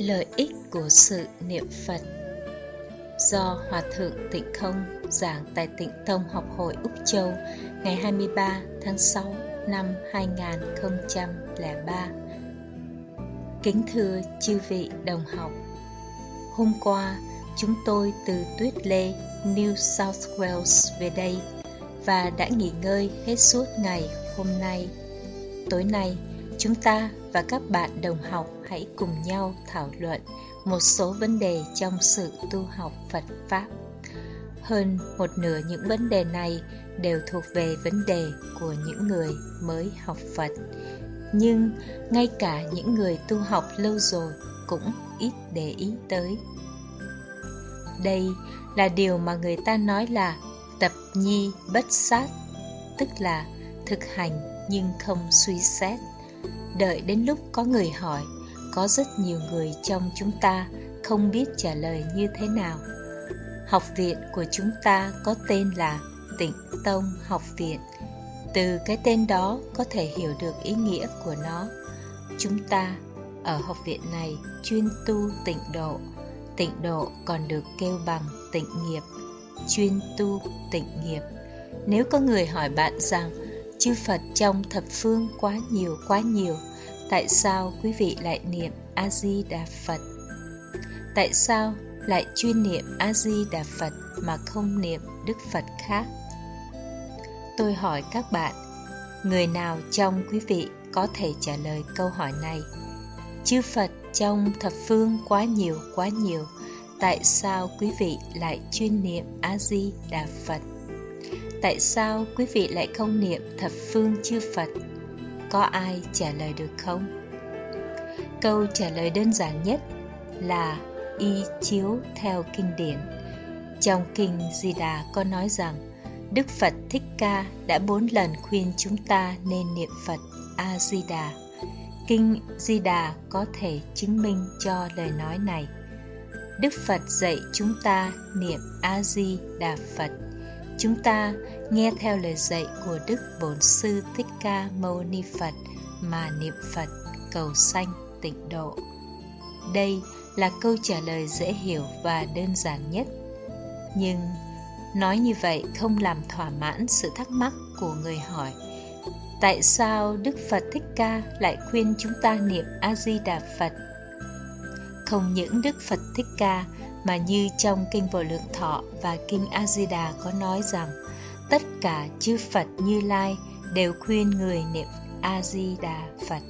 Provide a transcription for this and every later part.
Lợi ích của sự niệm Phật, do Hòa Thượng Tịnh Không giảng tại Tịnh Tông Học hội Úc Châu ngày 23 tháng 6 năm 2003. Kính thưa chư vị đồng học, hôm qua chúng tôi từ Tuyết Lê, New South Wales về đây và đã nghỉ ngơi hết suốt ngày hôm nay. Tối nay, chúng ta và các bạn đồng học hãy cùng nhau thảo luận một số vấn đề trong sự tu học Phật Pháp. Hơn một nửa những vấn đề này đều thuộc về vấn đề của những người mới học Phật. Nhưng ngay cả những người tu học lâu rồi cũng ít để ý tới. Đây là điều mà người ta nói là tập nhi bất sát, tức là thực hành nhưng không suy xét. Đợi đến lúc có người hỏi, có rất nhiều người trong chúng ta không biết trả lời như thế nào. Học viện của chúng ta có tên là Tịnh Tông Học viện. Từ cái tên đó có thể hiểu được ý nghĩa của nó. Chúng ta ở học viện này chuyên tu tịnh độ. Tịnh độ còn được kêu bằng tịnh nghiệp, chuyên tu tịnh nghiệp. Nếu có người hỏi bạn rằng chư Phật trong thập phương quá nhiều, tại sao quý vị lại niệm A-di-đà Phật? Tại sao lại chuyên niệm A-di-đà Phật mà không niệm Đức Phật khác? Tôi hỏi các bạn, người nào trong quý vị có thể trả lời câu hỏi này? Chư Phật trong thập phương quá nhiều, tại sao quý vị lại chuyên niệm A-di-đà Phật? Tại sao quý vị lại không niệm thập phương chư Phật? Có ai trả lời được không? Câu trả lời đơn giản nhất là y chiếu theo kinh điển. Trong kinh Di Đà có nói rằng Đức Phật Thích Ca đã 4 lần khuyên chúng ta nên niệm Phật A-di-đà. Kinh Di Đà có thể chứng minh cho lời nói này. Đức Phật dạy chúng ta niệm A-di-đà Phật. Chúng ta nghe theo lời dạy của Đức Bổn Sư Thích Ca Mâu Ni Phật mà niệm Phật cầu sanh tịnh độ. Đây là câu trả lời dễ hiểu và đơn giản nhất. Nhưng nói như vậy không làm thỏa mãn sự thắc mắc của người hỏi. Tại sao Đức Phật Thích Ca lại khuyên chúng ta niệm A-di-đà Phật? Không những Đức Phật Thích Ca mà như trong Kinh Vô Lượng Thọ và Kinh A-di-đà có nói rằng tất cả chư Phật Như Lai đều khuyên người niệm A-di-đà Phật.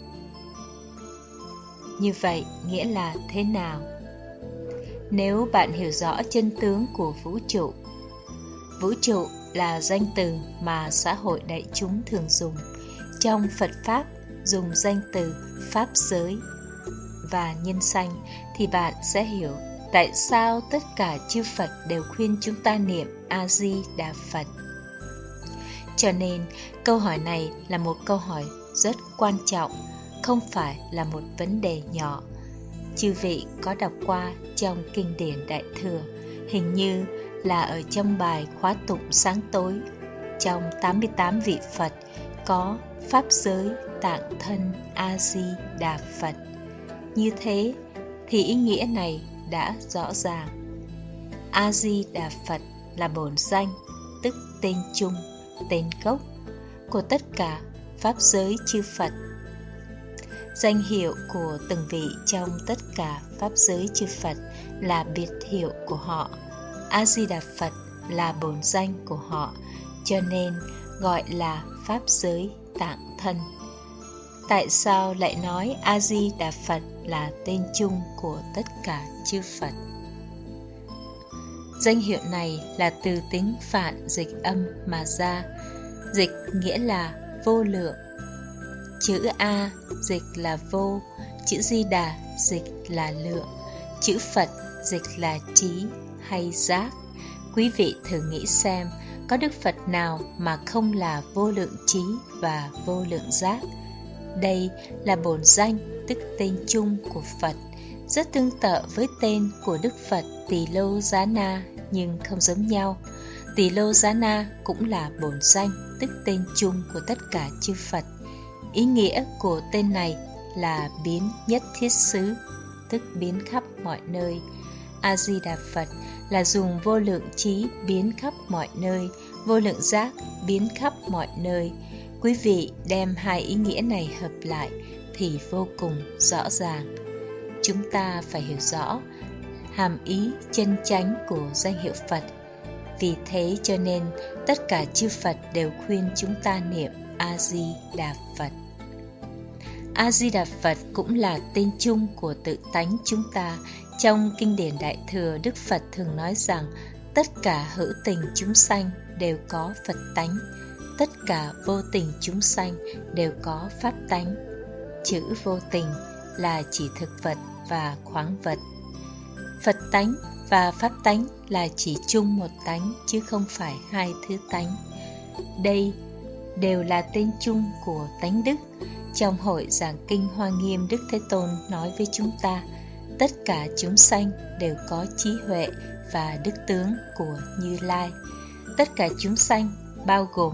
Như vậy nghĩa là thế nào? Nếu bạn hiểu rõ chân tướng của vũ trụ là danh từ mà xã hội đại chúng thường dùng. Trong Phật Pháp dùng danh từ Pháp giới và nhân sanh thì bạn sẽ hiểu tại sao tất cả chư Phật đều khuyên chúng ta niệm A-di-đà Phật. Cho nên câu hỏi này là một câu hỏi rất quan trọng, không phải là một vấn đề nhỏ. Chư vị có đọc qua trong kinh điển Đại Thừa, hình như là ở trong bài khóa tụng sáng tối, trong 88 vị Phật có Pháp giới tạng thân A-di-đà Phật. Như thế thì ý nghĩa này đã rõ ràng. A-di-đà Phật là bổn danh, tức tên chung, tên gốc của tất cả Pháp giới chư Phật. Danh hiệu của từng vị trong tất cả Pháp giới chư Phật là biệt hiệu của họ. A-di-đà Phật là bổn danh của họ, cho nên gọi là Pháp giới tạng thân. Tại sao lại nói A-di-đà Phật là tên chung của tất cả chư Phật? Danh hiệu này là từ tiếng Phạn dịch âm mà ra, dịch nghĩa là vô lượng. Chữ A dịch là vô, chữ Di Đà dịch là lượng, chữ Phật dịch là trí hay giác. Quý vị thử nghĩ xem, có Đức Phật nào mà không là vô lượng trí và vô lượng giác? Đây là bổn danh, tức tên chung của Phật, rất tương tự với tên của Đức Phật Tỳ Lô Giá Na nhưng không giống nhau. Tỳ Lô Giá Na cũng là bổn danh, tức tên chung của tất cả chư Phật. Ý nghĩa của tên này là biến nhất thiết xứ, tức biến khắp mọi nơi. A-di-đà Phật là dùng vô lượng trí biến khắp mọi nơi, vô lượng giác biến khắp mọi nơi. Quý vị đem hai ý nghĩa này hợp lại thì vô cùng rõ ràng. Chúng ta phải hiểu rõ hàm ý chân chánh của danh hiệu Phật. Vì thế cho nên tất cả chư Phật đều khuyên chúng ta niệm A-di-đà Phật. A-di-đà Phật cũng là tên chung của tự tánh chúng ta. Trong Kinh điển Đại Thừa, Đức Phật thường nói rằng tất cả hữu tình chúng sanh đều có Phật tánh, tất cả vô tình chúng sanh đều có Pháp tánh. Chữ vô tình là chỉ thực vật và khoáng vật. Phật tánh và Pháp tánh là chỉ chung một tánh chứ không phải hai thứ tánh. Đây đều là tên chung của tánh đức. Trong hội giảng kinh Hoa Nghiêm, Đức Thế Tôn nói với chúng ta, tất cả chúng sanh đều có trí huệ và đức tướng của Như Lai. Tất cả chúng sanh bao gồm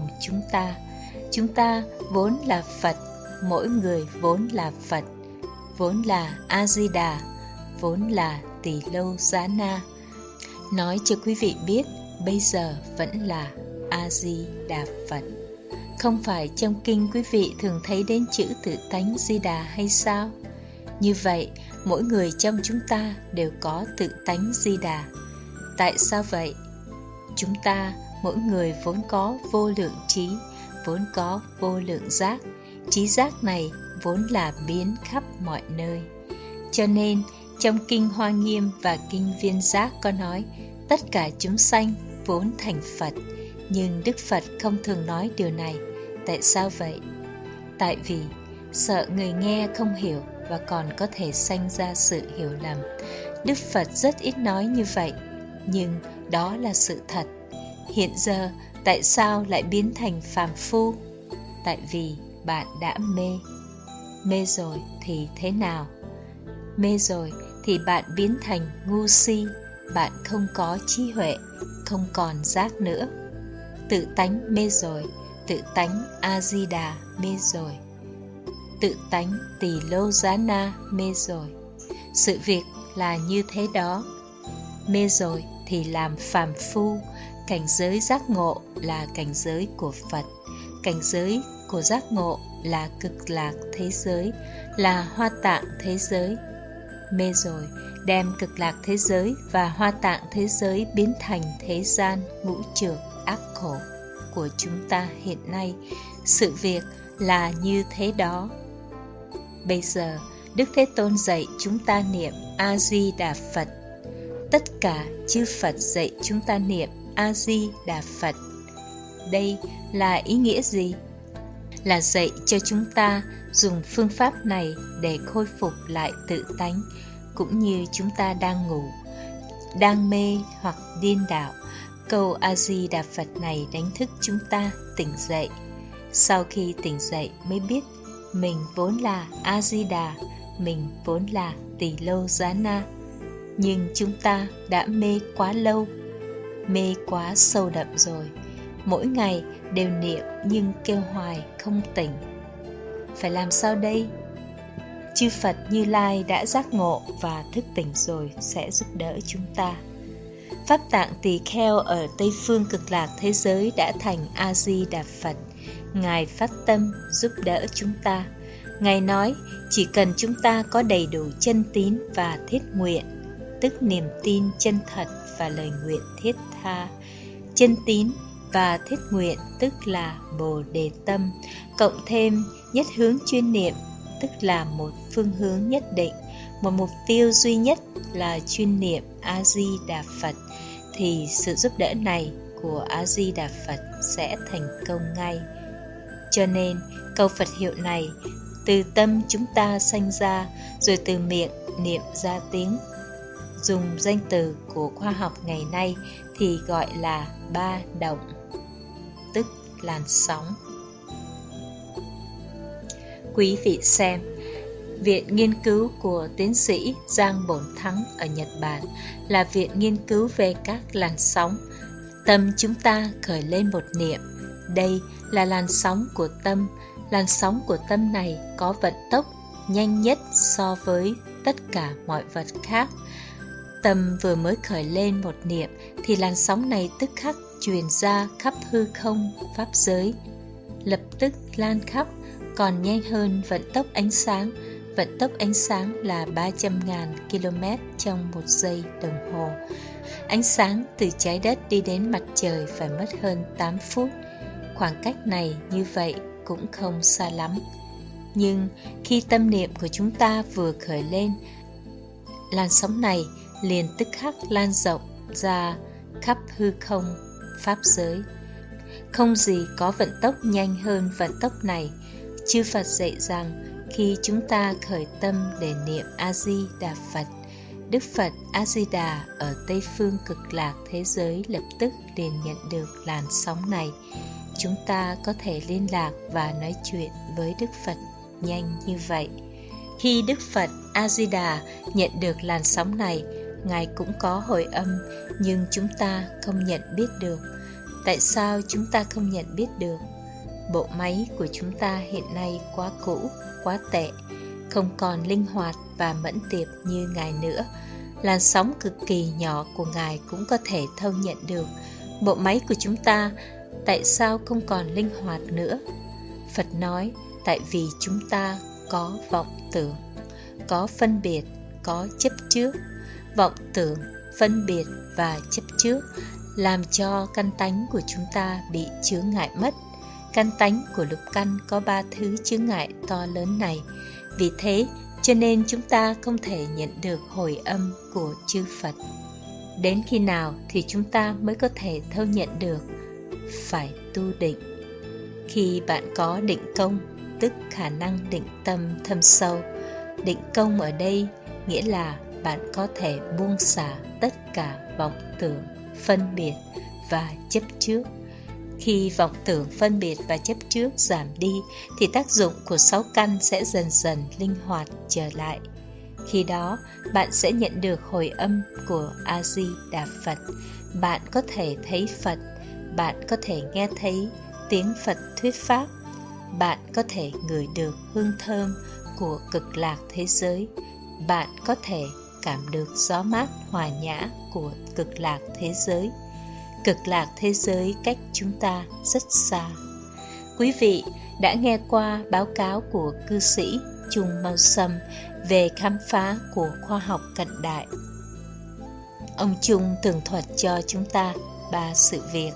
chúng ta vốn là Phật, mỗi người vốn là Phật, vốn là A-di-đà, vốn là Tỳ Lô Giá Na. Nói cho quý vị biết, bây giờ vẫn là A-di-đà Phật. Không phải trong kinh quý vị thường thấy đến chữ tự tánh Di Đà hay sao? Như vậy, mỗi người trong chúng ta đều có tự tánh Di Đà. Tại sao vậy? Chúng ta, mỗi người vốn có vô lượng trí, vốn có vô lượng giác. Trí giác này vốn là biến khắp mọi nơi. Cho nên, trong Kinh Hoa Nghiêm và Kinh Viên Giác có nói, tất cả chúng sanh vốn thành Phật. Nhưng Đức Phật không thường nói điều này. Tại sao vậy? Tại vì sợ người nghe không hiểu và còn có thể sanh ra sự hiểu lầm. Đức Phật rất ít nói như vậy, nhưng đó là sự thật. Hiện giờ, tại sao lại biến thành phàm phu? Tại vì bạn đã mê. Mê rồi thì thế nào? Mê rồi thì bạn biến thành ngu si, bạn không có trí huệ, không còn giác nữa. Tự tánh mê rồi, tự tánh A-di-đà mê rồi, tự tánh Tỳ Lô Giá Na mê rồi. Sự việc là như thế đó. Mê rồi thì làm phàm phu. Cảnh giới giác ngộ là cảnh giới của Phật. Cảnh giới của giác ngộ là cực lạc thế giới, là hoa tạng thế giới. Mê rồi đem cực lạc thế giới và hoa tạng thế giới biến thành thế gian ngũ trược ác khổ của chúng ta hiện nay. Sự việc là như thế đó. Bây giờ, Đức Thế Tôn dạy chúng ta niệm A-di-đà Phật. Tất cả chư Phật dạy chúng ta niệm A-di-đà Phật. Đây là ý nghĩa gì? Là dạy cho chúng ta dùng phương pháp này để khôi phục lại tự tánh, cũng như chúng ta đang ngủ, đang mê hoặc điên đảo. Câu A-di-đà Phật này đánh thức chúng ta tỉnh dậy. Sau khi tỉnh dậy mới biết mình vốn là A-di-đà, mình vốn là Tỳ Lô Giá Na. Nhưng chúng ta đã mê quá lâu, mê quá sâu đậm rồi. Mỗi ngày đều niệm nhưng kêu hoài không tỉnh. Phải làm sao đây? Chư Phật Như Lai đã giác ngộ và thức tỉnh rồi sẽ giúp đỡ chúng ta. Pháp Tạng Tỳ Kheo ở Tây Phương Cực Lạc thế giới đã thành A-di-đà Phật. Ngài phát tâm giúp đỡ chúng ta. Ngài nói chỉ cần chúng ta có đầy đủ chân tín và thiết nguyện, tức niềm tin chân thật và lời nguyện thiết tha. Chân tín và thiết nguyện tức là Bồ Đề tâm, cộng thêm nhất hướng chuyên niệm, tức là một phương hướng nhất định, một mục tiêu duy nhất là chuyên niệm A-di-đà Phật, thì sự giúp đỡ này của A-di-đà Phật sẽ thành công ngay. Cho nên câu Phật hiệu này từ tâm chúng ta sanh ra, rồi từ miệng niệm ra tiếng. Dùng danh từ của khoa học ngày nay thì gọi là ba động, tức làn sóng. Quý vị xem, Viện nghiên cứu của tiến sĩ Giang Bổn Thắng ở Nhật Bản là viện nghiên cứu về các làn sóng. Tâm chúng ta khởi lên một niệm, đây là làn sóng của tâm. Làn sóng của tâm này có vận tốc nhanh nhất so với tất cả mọi vật khác. Tâm vừa mới khởi lên một niệm thì làn sóng này tức khắc truyền ra khắp hư không pháp giới, lập tức lan khắp, còn nhanh hơn vận tốc ánh sáng. Vận tốc ánh sáng là 300.000 km trong 1 giây đồng hồ. Ánh sáng từ trái đất đi đến mặt trời phải mất hơn 8 phút. Khoảng cách này như vậy cũng không xa lắm. Nhưng khi tâm niệm của chúng ta vừa khởi lên, làn sóng này liền tức khắc lan rộng ra khắp hư không pháp giới. Không gì có vận tốc nhanh hơn vận tốc này. Chư Phật dạy rằng khi chúng ta khởi tâm để niệm A-di-đà Phật, Đức Phật A-di-đà ở Tây Phương Cực Lạc thế giới lập tức liền nhận được làn sóng này. Chúng ta có thể liên lạc và nói chuyện với Đức Phật nhanh như vậy. Khi Đức Phật A-di-đà nhận được làn sóng này, Ngài cũng có hồi âm, nhưng chúng ta không nhận biết được. Tại sao chúng ta không nhận biết được? Bộ máy của chúng ta hiện nay quá cũ, quá tệ, không còn linh hoạt và mẫn tiệp như Ngài nữa. Làn sóng cực kỳ nhỏ của Ngài cũng có thể thâu nhận được. Bộ máy của chúng ta tại sao không còn linh hoạt nữa? Phật nói, tại vì chúng ta có vọng tưởng, có phân biệt, có chấp trước. Vọng tưởng, phân biệt và chấp trước làm cho căn tánh của chúng ta bị chướng ngại mất. Căn tánh của lục căn có 3 thứ chướng ngại to lớn này. Vì thế cho nên chúng ta không thể nhận được hồi âm của chư Phật. Đến khi nào thì chúng ta mới có thể thâu nhận được? Phải tu định. Khi bạn có định công, tức khả năng định tâm thâm sâu. Định công ở đây nghĩa là bạn có thể buông xả tất cả vọng tưởng, phân biệt và chấp trước. Khi vọng tưởng, phân biệt và chấp trước giảm đi thì tác dụng của 6 căn sẽ dần dần linh hoạt trở lại. Khi đó bạn sẽ nhận được hồi âm của A-di-đà Phật. Bạn có thể thấy Phật, bạn có thể nghe thấy tiếng Phật thuyết pháp, bạn có thể ngửi được hương thơm của cực lạc thế giới, bạn có thể cảm được gió mát hòa nhã của cực lạc thế giới. Cực lạc thế giới cách chúng ta rất xa. Quý vị đã nghe qua báo cáo của cư sĩ Chung Mau Sâm về khám phá của khoa học cận đại. Ông Chung tường thuật cho chúng ta 3 sự việc.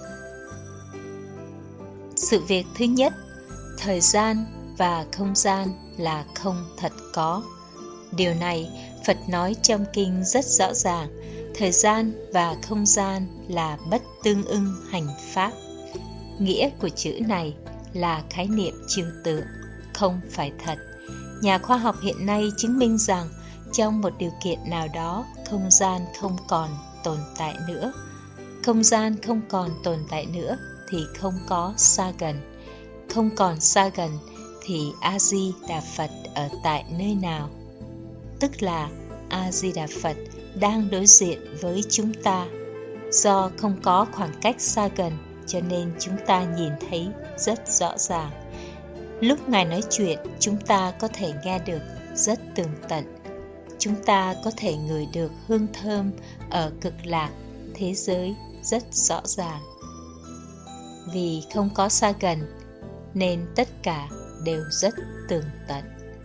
Sự việc thứ nhất, thời gian và không gian là không thật có. Điều này Phật nói trong kinh rất rõ ràng. Thời gian và không gian là bất tương ưng hành pháp. Nghĩa của chữ này là khái niệm trừu tượng, không phải thật. Nhà khoa học hiện nay chứng minh rằng trong một điều kiện nào đó, không gian không còn tồn tại nữa. Không gian không còn tồn tại nữa thì không có xa gần. Không còn xa gần thì A-di-đà Phật ở tại nơi nào? Tức là A-di-đà Phật đang đối diện với chúng ta. Do không có khoảng cách xa gần cho nên chúng ta nhìn thấy rất rõ ràng. Lúc Ngài nói chuyện, chúng ta có thể nghe được rất tường tận. Chúng ta có thể ngửi được hương thơm ở cực lạc thế giới rất rõ ràng. Vì không có xa gần nên tất cả đều rất tường tận.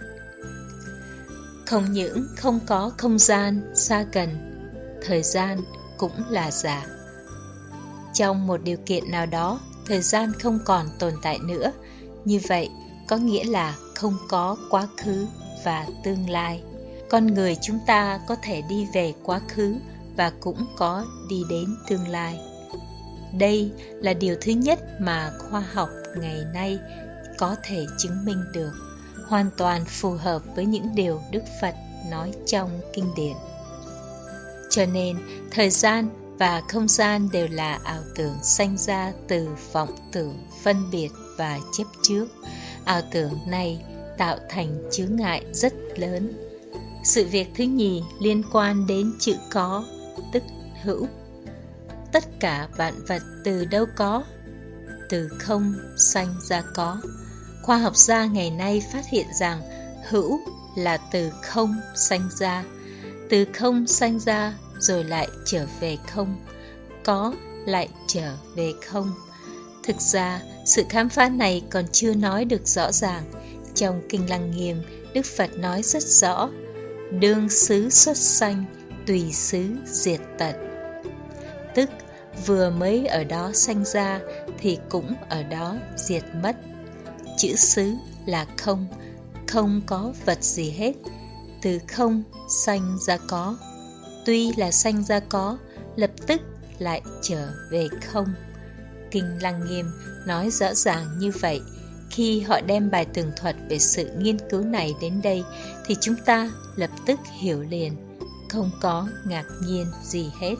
Không những không có không gian xa gần, thời gian cũng là giả. Trong một điều kiện nào đó, thời gian không còn tồn tại nữa. Như vậy có nghĩa là không có quá khứ và tương lai. Con người chúng ta có thể đi về quá khứ và cũng có đi đến tương lai. Đây là điều thứ nhất mà khoa học ngày nay có thể chứng minh được, hoàn toàn phù hợp với những điều Đức Phật nói trong kinh điển. Cho nên, thời gian và không gian đều là ảo tưởng sanh ra từ vọng tưởng, phân biệt và chấp trước. Ảo tưởng này tạo thành chướng ngại rất lớn. Sự việc thứ nhì liên quan đến chữ có, tức hữu. Tất cả vạn vật từ đâu có? Từ không sanh ra có. Khoa học gia ngày nay phát hiện rằng hữu là từ không sanh ra, từ không sanh ra rồi lại trở về không, có lại trở về không. Thực ra, sự khám phá này còn chưa nói được rõ ràng. Trong Kinh Lăng Nghiêm, Đức Phật nói rất rõ: đương xứ xuất sanh, tùy xứ diệt tận. Tức vừa mới ở đó sanh ra thì cũng ở đó diệt mất. Chữ xứ là không, không có vật gì hết. Từ không sanh ra có, tuy là sanh ra có, lập tức lại trở về không. Kinh Lăng Nghiêm nói rõ ràng như vậy. Khi họ đem bài tường thuật về sự nghiên cứu này đến đây thì chúng ta lập tức hiểu liền, không có ngạc nhiên gì hết.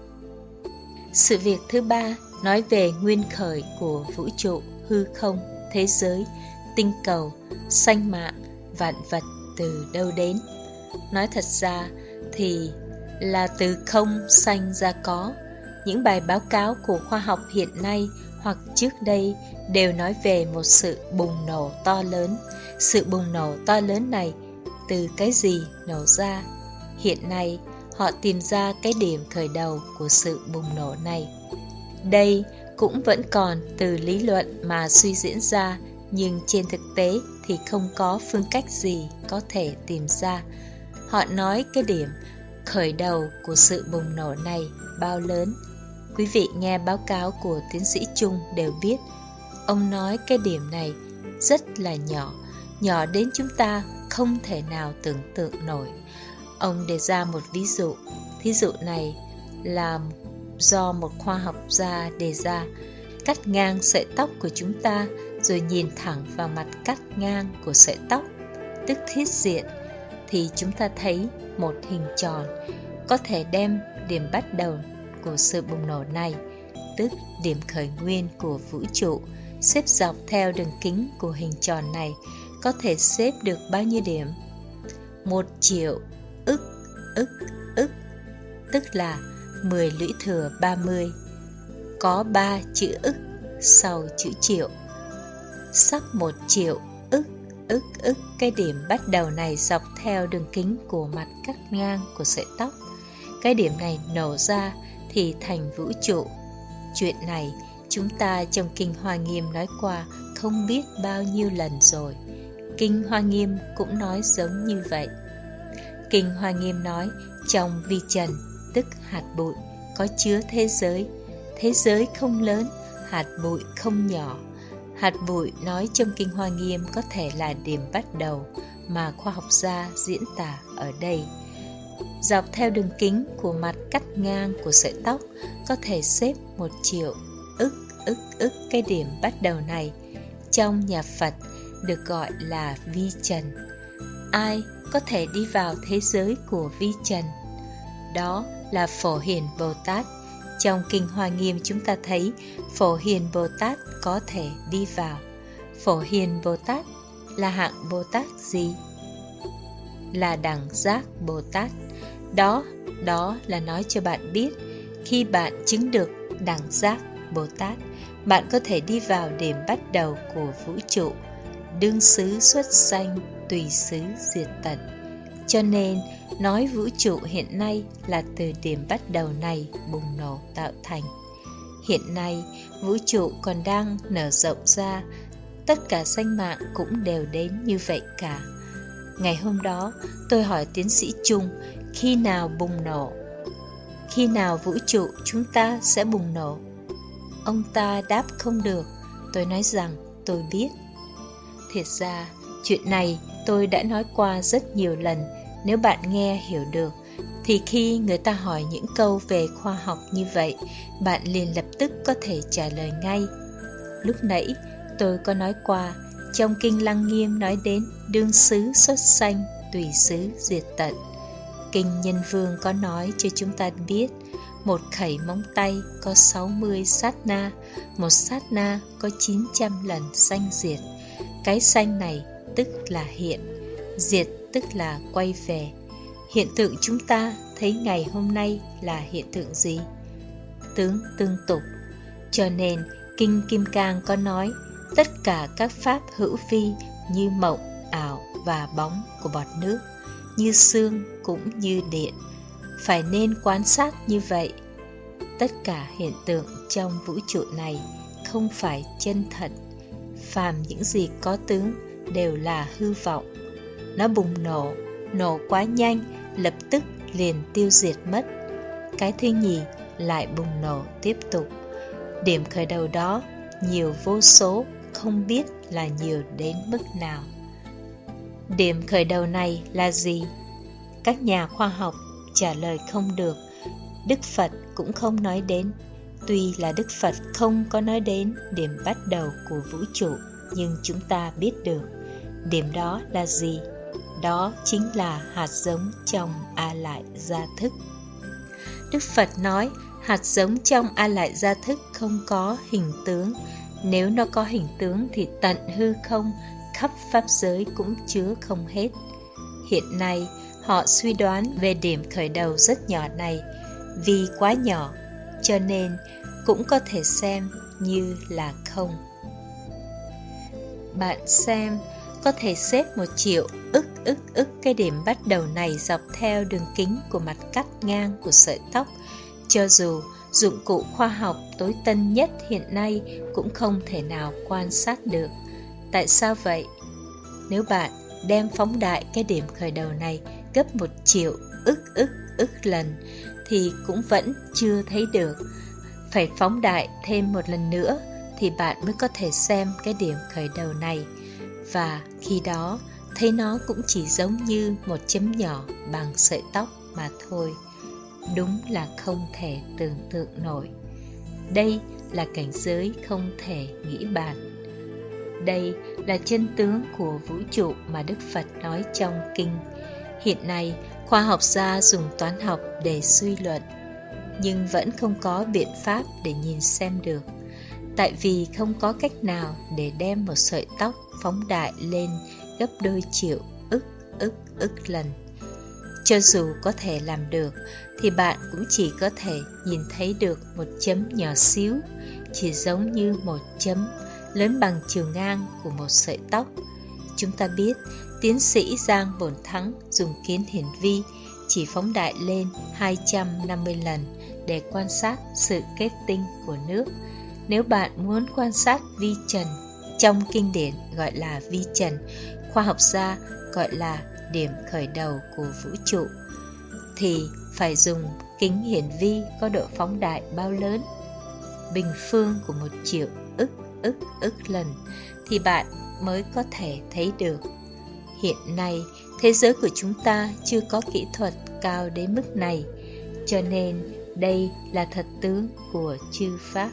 Sự việc thứ ba nói về nguyên khởi của vũ trụ, hư không, thế giới, tinh cầu, sanh mạng, vạn vật từ đâu đến. Nói thật ra thì là từ không sanh ra có. Những bài báo cáo của khoa học hiện nay hoặc trước đây đều nói về một sự bùng nổ to lớn. Sự bùng nổ to lớn này từ cái gì nổ ra? Hiện nay họ tìm ra cái điểm khởi đầu của sự bùng nổ này. Đây cũng vẫn còn từ lý luận mà suy diễn ra, nhưng trên thực tế thì không có phương cách gì có thể tìm ra. Họ nói cái điểm khởi đầu của sự bùng nổ này bao lớn. Quý vị nghe báo cáo của tiến sĩ Trung đều biết, ông nói cái điểm này rất là nhỏ, nhỏ đến chúng ta không thể nào tưởng tượng nổi. Ông đề ra một ví dụ. Thí dụ này là do một khoa học gia đề ra. Cắt ngang sợi tóc của chúng ta rồi nhìn thẳng vào mặt cắt ngang của sợi tóc, tức thiết diện, thì chúng ta thấy một hình tròn, có thể đem điểm bắt đầu của sự bùng nổ này, tức điểm khởi nguyên của vũ trụ, xếp dọc theo đường kính của hình tròn này, có thể xếp được bao nhiêu điểm? 1 triệu ức, tức là 10 lũy thừa 30. Có 3 chữ ức sau chữ triệu. Sắp 1 triệu ức, cái điểm bắt đầu này dọc theo đường kính của mặt cắt ngang của sợi tóc. Cái điểm này nổ ra thì thành vũ trụ. Chuyện này chúng ta trong Kinh Hoa Nghiêm nói qua không biết bao nhiêu lần rồi. Kinh Hoa Nghiêm cũng nói giống như vậy. Kinh Hoa Nghiêm nói trong vi trần, tức hạt bụi, có chứa thế giới. Thế giới không lớn, hạt bụi không nhỏ. Hạt bụi nói trong Kinh Hoa Nghiêm có thể là điểm bắt đầu mà khoa học gia diễn tả ở đây. Dọc theo đường kính của mặt cắt ngang của sợi tóc có thể xếp 1 triệu ức, cái điểm bắt đầu này. Trong nhà Phật được gọi là vi trần. Ai có thể đi vào thế giới của vi trần? Đó là Phổ Hiền Bồ Tát. Trong Kinh Hoa Nghiêm chúng ta thấy Phổ Hiền Bồ Tát có thể đi vào. Phổ Hiền Bồ Tát là hạng Bồ Tát gì? Là đẳng giác Bồ Tát. Đó là nói cho bạn biết, khi bạn chứng được đẳng giác Bồ Tát, bạn có thể đi vào điểm bắt đầu của vũ trụ, đương xứ xuất sanh, tùy xứ diệt tận. Cho nên, nói vũ trụ hiện nay là từ điểm bắt đầu này bùng nổ tạo thành. Hiện nay, vũ trụ còn đang nở rộng ra, tất cả sanh mạng cũng đều đến như vậy cả. Ngày hôm đó, tôi hỏi tiến sĩ Trung khi nào bùng nổ? Khi nào vũ trụ chúng ta sẽ bùng nổ? Ông ta đáp không được. Tôi nói rằng tôi biết. Thiệt ra, chuyện này tôi đã nói qua rất nhiều lần. Nếu bạn nghe hiểu được, thì khi người ta hỏi những câu về khoa học như vậy, bạn liền lập tức có thể trả lời ngay. Lúc nãy tôi có nói qua, trong Kinh Lăng Nghiêm nói đến đương xứ xuất sanh, tùy xứ diệt tận. Kinh Nhân Vương có nói cho chúng ta biết, một khẩy móng tay có 60 sát na, một sát na có 900 lần sanh diệt. Cái sanh này tức là hiện, diệt tức là quay về. Hiện tượng chúng ta thấy ngày hôm nay là hiện tượng gì? Tướng tương tục. Cho nên Kinh Kim Cang có nói, tất cả các pháp hữu vi như mộng, ảo, và bóng của bọt nước, như xương cũng như điện. Phải nên quan sát như vậy. Tất cả hiện tượng trong vũ trụ này không phải chân thật. Phàm những gì có tướng đều là hư vọng. Nó bùng nổ quá nhanh, lập tức liền tiêu diệt mất. Cái thứ nhì lại bùng nổ tiếp tục. Điểm khởi đầu đó nhiều vô số, không biết là nhiều đến mức nào. Điểm khởi đầu này là gì? Các nhà khoa học trả lời không được. Đức Phật cũng không nói đến. Tuy là Đức Phật không có nói đến điểm bắt đầu của vũ trụ, nhưng chúng ta biết được. Điểm đó là gì? Đó chính là hạt giống trong A Lại Gia Thức. Đức Phật nói hạt giống trong A Lại Gia Thức không có hình tướng. Nếu nó có hình tướng thì tận hư không, khắp pháp giới cũng chứa không hết. Hiện nay họ suy đoán về điểm khởi đầu rất nhỏ này. Vì quá nhỏ cho nên cũng có thể xem như là không. Bạn xem, có thể xếp 1 triệu ức cái điểm bắt đầu này dọc theo đường kính của mặt cắt ngang của sợi tóc. Cho dù dụng cụ khoa học tối tân nhất hiện nay cũng không thể nào quan sát được. Tại sao vậy? Nếu bạn đem phóng đại cái điểm khởi đầu này gấp 1 triệu ức lần thì cũng vẫn chưa thấy được. Phải phóng đại thêm một lần nữa thì bạn mới có thể xem cái điểm khởi đầu này. Và khi đó thấy nó cũng chỉ giống như một chấm nhỏ bằng sợi tóc mà thôi. Đúng là không thể tưởng tượng nổi. Đây là cảnh giới không thể nghĩ bàn. Đây là chân tướng của vũ trụ mà Đức Phật nói trong kinh. Hiện nay, khoa học gia dùng toán học để suy luận, nhưng vẫn không có biện pháp để nhìn xem được. Tại vì không có cách nào để đem một sợi tóc phóng đại lên gấp đôi triệu ức lần. Cho dù có thể làm được, thì bạn cũng chỉ có thể nhìn thấy được một chấm nhỏ xíu, chỉ giống như một chấm lớn bằng chiều ngang của một sợi tóc. Chúng ta biết, tiến sĩ Giang Bổn Thắng dùng kiến hiển vi chỉ phóng đại lên 250 lần để quan sát sự kết tinh của nước. Nếu bạn muốn quan sát vi trần, trong kinh điển gọi là vi trần, khoa học gia gọi là điểm khởi đầu của vũ trụ, thì phải dùng kính hiển vi có độ phóng đại bao lớn? Bình phương của 1 triệu ức lần thì bạn mới có thể thấy được. Hiện nay, thế giới của chúng ta chưa có kỹ thuật cao đến mức này, cho nên đây là thật tướng của chư Pháp.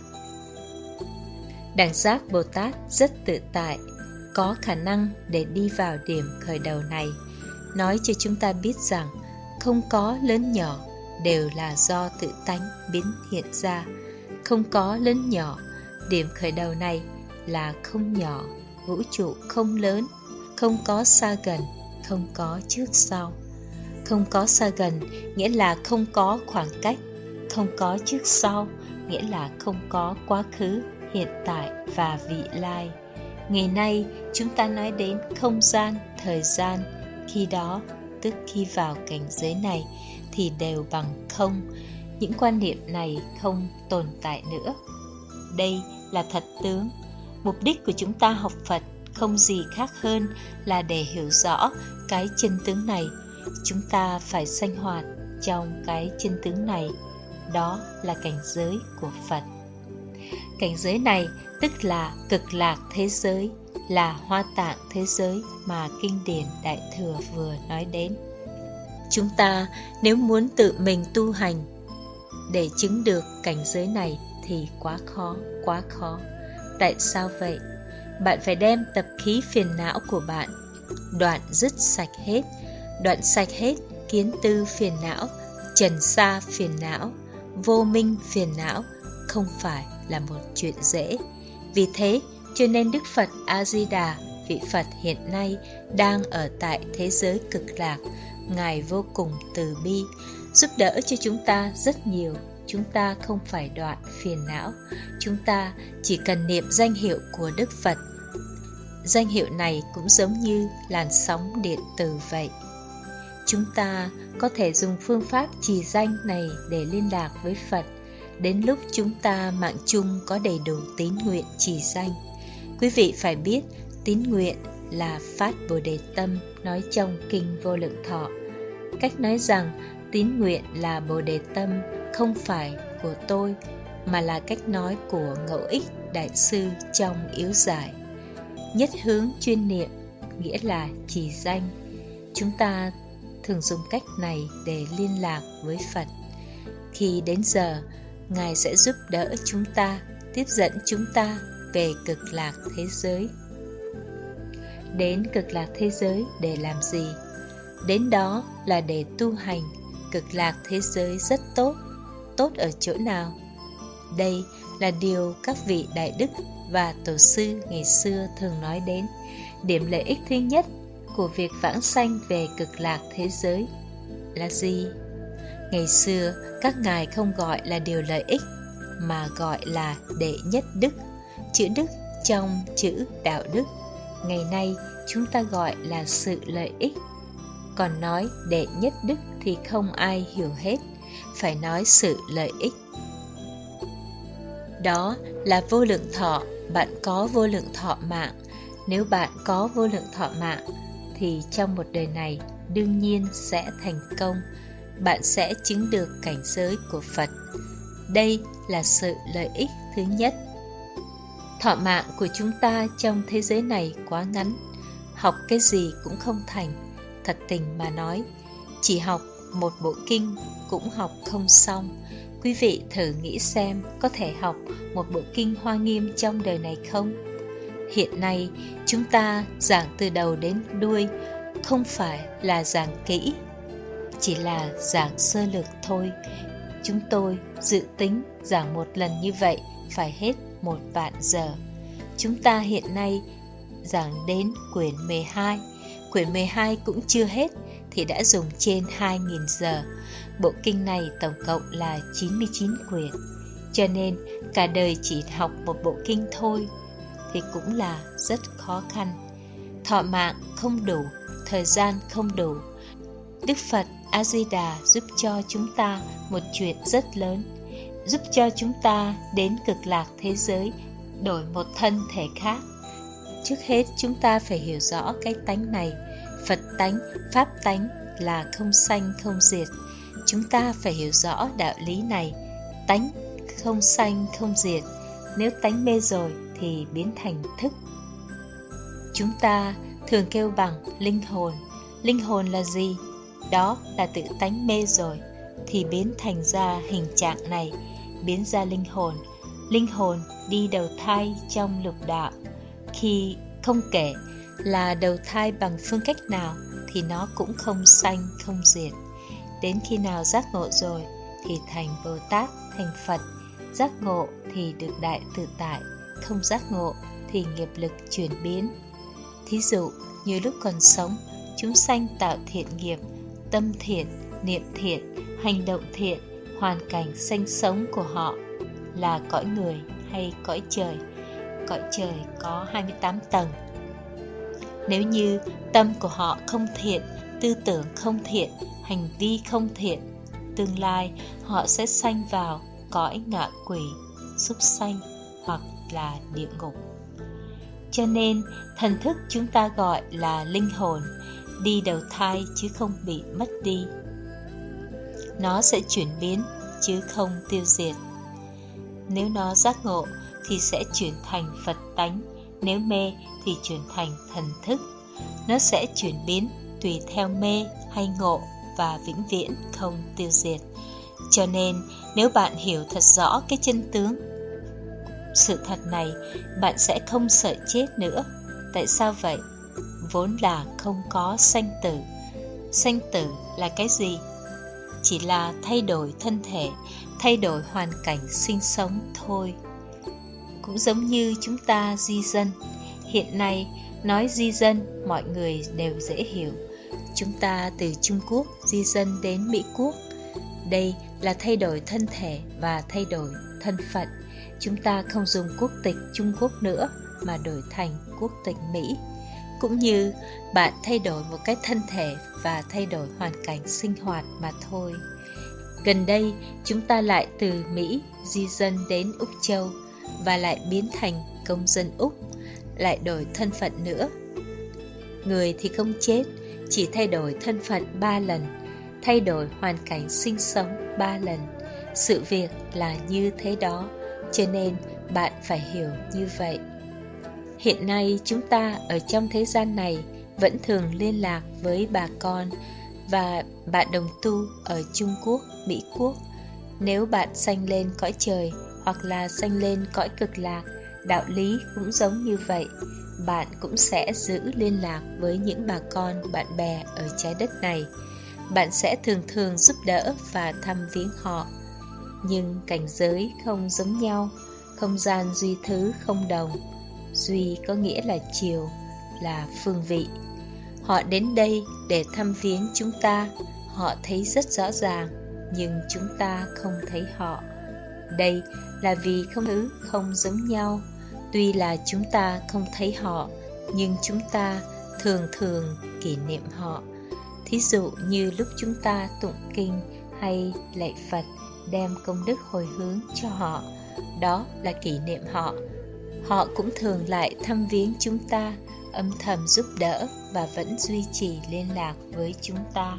Đẳng Giác Bồ Tát rất tự tại, có khả năng để đi vào điểm khởi đầu này, nói cho chúng ta biết rằng không có lớn nhỏ đều là do tự tánh biến hiện ra. Không có lớn nhỏ, điểm khởi đầu này là không nhỏ, vũ trụ không lớn, không có xa gần, không có trước sau. Không có xa gần nghĩa là không có khoảng cách, không có trước sau nghĩa là không có quá khứ, hiện tại và vị lai. Ngày nay chúng ta nói đến không gian, thời gian, khi đó, tức khi vào cảnh giới này thì đều bằng không. Những quan niệm này không tồn tại nữa. Đây là thật tướng. Mục đích của chúng ta học Phật không gì khác hơn là để hiểu rõ cái chân tướng này. Chúng ta phải sinh hoạt trong cái chân tướng này. Đó là cảnh giới của Phật. Cảnh giới này tức là cực lạc thế giới, là hoa tạng thế giới mà kinh điển Đại Thừa vừa nói đến. Chúng ta nếu muốn tự mình tu hành để chứng được cảnh giới này thì quá khó. Tại sao vậy? Bạn phải đem tập khí phiền não của bạn đoạn dứt sạch hết kiến tư phiền não, trần sa phiền não, vô minh phiền não, không phải là một chuyện dễ. Vì thế cho nên Đức Phật A-di-đà, vị Phật hiện nay đang ở tại thế giới cực lạc, Ngài vô cùng từ bi, giúp đỡ cho chúng ta rất nhiều. Chúng ta không phải đoạn phiền não, chúng ta chỉ cần niệm danh hiệu của Đức Phật. Danh hiệu này cũng giống như làn sóng điện từ vậy. Chúng ta có thể dùng phương pháp trì danh này để liên lạc với Phật đến lúc chúng ta mạng chung có đầy đủ tín nguyện trì danh. Quý vị phải biết, tín nguyện là phát Bồ Đề tâm nói trong Kinh Vô Lượng Thọ. Cách nói rằng tín nguyện là Bồ Đề tâm không phải của tôi, mà là cách nói của Ngẫu Ích Đại Sư trong Yếu Giải. Nhất hướng chuyên niệm nghĩa là trì danh. Chúng ta thường dùng cách này để liên lạc với Phật. Khi đến giờ, Ngài sẽ giúp đỡ chúng ta, tiếp dẫn chúng ta về cực lạc thế giới. Đến cực lạc thế giới để làm gì? Đến đó là để tu hành. Cực lạc thế giới rất tốt. Tốt ở chỗ nào? Đây là điều các vị đại đức và tổ sư ngày xưa thường nói đến. Điểm lợi ích thứ nhất của việc vãng sanh về cực lạc thế giới là gì? Ngày xưa các ngài không gọi là điều lợi ích, mà gọi là đệ nhất đức. Chữ đức trong chữ đạo đức, ngày nay chúng ta gọi là sự lợi ích. Còn nói đệ nhất đức thì không ai hiểu hết, phải nói sự lợi ích. Đó là vô lượng thọ. Bạn có vô lượng thọ mạng. Nếu bạn có vô lượng thọ mạng thì trong một đời này đương nhiên sẽ thành công. Bạn sẽ chứng được cảnh giới của Phật. Đây là sự lợi ích thứ nhất. Thọ mạng của chúng ta trong thế giới này quá ngắn. Học cái gì cũng không thành. Thật tình mà nói, chỉ học một bộ kinh cũng học không xong. Quý vị thử nghĩ xem, có thể học một bộ kinh Hoa Nghiêm trong đời này không? Hiện nay chúng ta giảng từ đầu đến đuôi, không phải là giảng kỹ, chỉ là giảng sơ lược thôi. Chúng tôi dự tính giảng một lần như vậy phải hết 1.000.000 giờ. Chúng ta hiện nay giảng đến quyển 12. Quyển 12 cũng chưa hết thì đã dùng trên 2.000 giờ. Bộ kinh này tổng cộng là 99 quyển. Cho nên cả đời chỉ học một bộ kinh thôi thì cũng là rất khó khăn. Thọ mạng không đủ, thời gian không đủ. Đức Phật A-di-đà giúp cho chúng ta một chuyện rất lớn, giúp cho chúng ta đến cực lạc thế giới, đổi một thân thể khác. Trước hết chúng ta phải hiểu rõ cái tánh này. Phật tánh, Pháp tánh là không sanh không diệt. Chúng ta phải hiểu rõ đạo lý này. Tánh không sanh không diệt. Nếu tánh mê rồi thì biến thành thức. Chúng ta thường kêu bằng linh hồn. Linh hồn là gì? Đó là tự tánh mê rồi thì biến thành ra hình trạng này, biến ra linh hồn. Linh hồn đi đầu thai trong lục đạo. Khi không kể là đầu thai bằng phương cách nào thì nó cũng không sanh không diệt. Đến khi nào giác ngộ rồi thì thành Bồ Tát, thành Phật. Giác ngộ thì được đại tự tại, không giác ngộ thì nghiệp lực chuyển biến. Thí dụ như lúc còn sống, chúng sanh tạo thiện nghiệp, tâm thiện, niệm thiện, hành động thiện. Hoàn cảnh sanh sống của họ là cõi người hay cõi trời? Cõi trời có 28 tầng. Nếu như tâm của họ không thiện, tư tưởng không thiện, hành vi không thiện, tương lai họ sẽ sanh vào cõi ngạ quỷ, súc sanh hoặc là địa ngục. Cho nên thần thức chúng ta gọi là linh hồn, đi đầu thai chứ không bị mất đi. Nó sẽ chuyển biến chứ không tiêu diệt. Nếu nó giác ngộ thì sẽ chuyển thành Phật tánh, nếu mê thì chuyển thành thần thức. Nó sẽ chuyển biến tùy theo mê hay ngộ và vĩnh viễn không tiêu diệt. Cho nên nếu bạn hiểu thật rõ cái chân tướng sự thật này, bạn sẽ không sợ chết nữa. Tại sao vậy? Vốn là không có sanh tử. Sanh tử là cái gì? Chỉ là thay đổi thân thể, thay đổi hoàn cảnh sinh sống thôi. Cũng giống như chúng ta di dân. Hiện nay nói di dân mọi người đều dễ hiểu. Chúng ta từ Trung Quốc di dân đến Mỹ Quốc. Đây là thay đổi thân thể và thay đổi thân phận. Chúng ta không dùng quốc tịch Trung Quốc nữa mà đổi thành quốc tịch Mỹ, cũng như bạn thay đổi một cái thân thể và thay đổi hoàn cảnh sinh hoạt mà thôi. Gần đây, chúng ta lại từ Mỹ di dân đến Úc Châu và lại biến thành công dân Úc, lại đổi thân phận nữa. Người thì không chết, chỉ thay đổi thân phận 3 lần, thay đổi hoàn cảnh sinh sống 3 lần. Sự việc là như thế đó, cho nên bạn phải hiểu như vậy. Hiện nay chúng ta ở trong thế gian này vẫn thường liên lạc với bà con và bạn đồng tu ở Trung Quốc, Mỹ Quốc. Nếu bạn sanh lên cõi trời hoặc là sanh lên cõi cực lạc, đạo lý cũng giống như vậy. Bạn cũng sẽ giữ liên lạc với những bà con, bạn bè ở trái đất này. Bạn sẽ thường thường giúp đỡ và thăm viếng họ. Nhưng cảnh giới không giống nhau, không gian duy thứ không đồng. Duy có nghĩa là chiều, là phương vị. Họ đến đây để thăm viếng chúng ta, họ thấy rất rõ ràng, nhưng chúng ta không thấy họ. Đây là vì không thứ không giống nhau. Tuy là chúng ta không thấy họ, nhưng chúng ta thường thường kỷ niệm họ. Thí dụ như lúc chúng ta tụng kinh hay lạy Phật, đem công đức hồi hướng cho họ, đó là kỷ niệm họ. Họ cũng thường lại thăm viếng chúng ta, âm thầm giúp đỡ và vẫn duy trì liên lạc với chúng ta.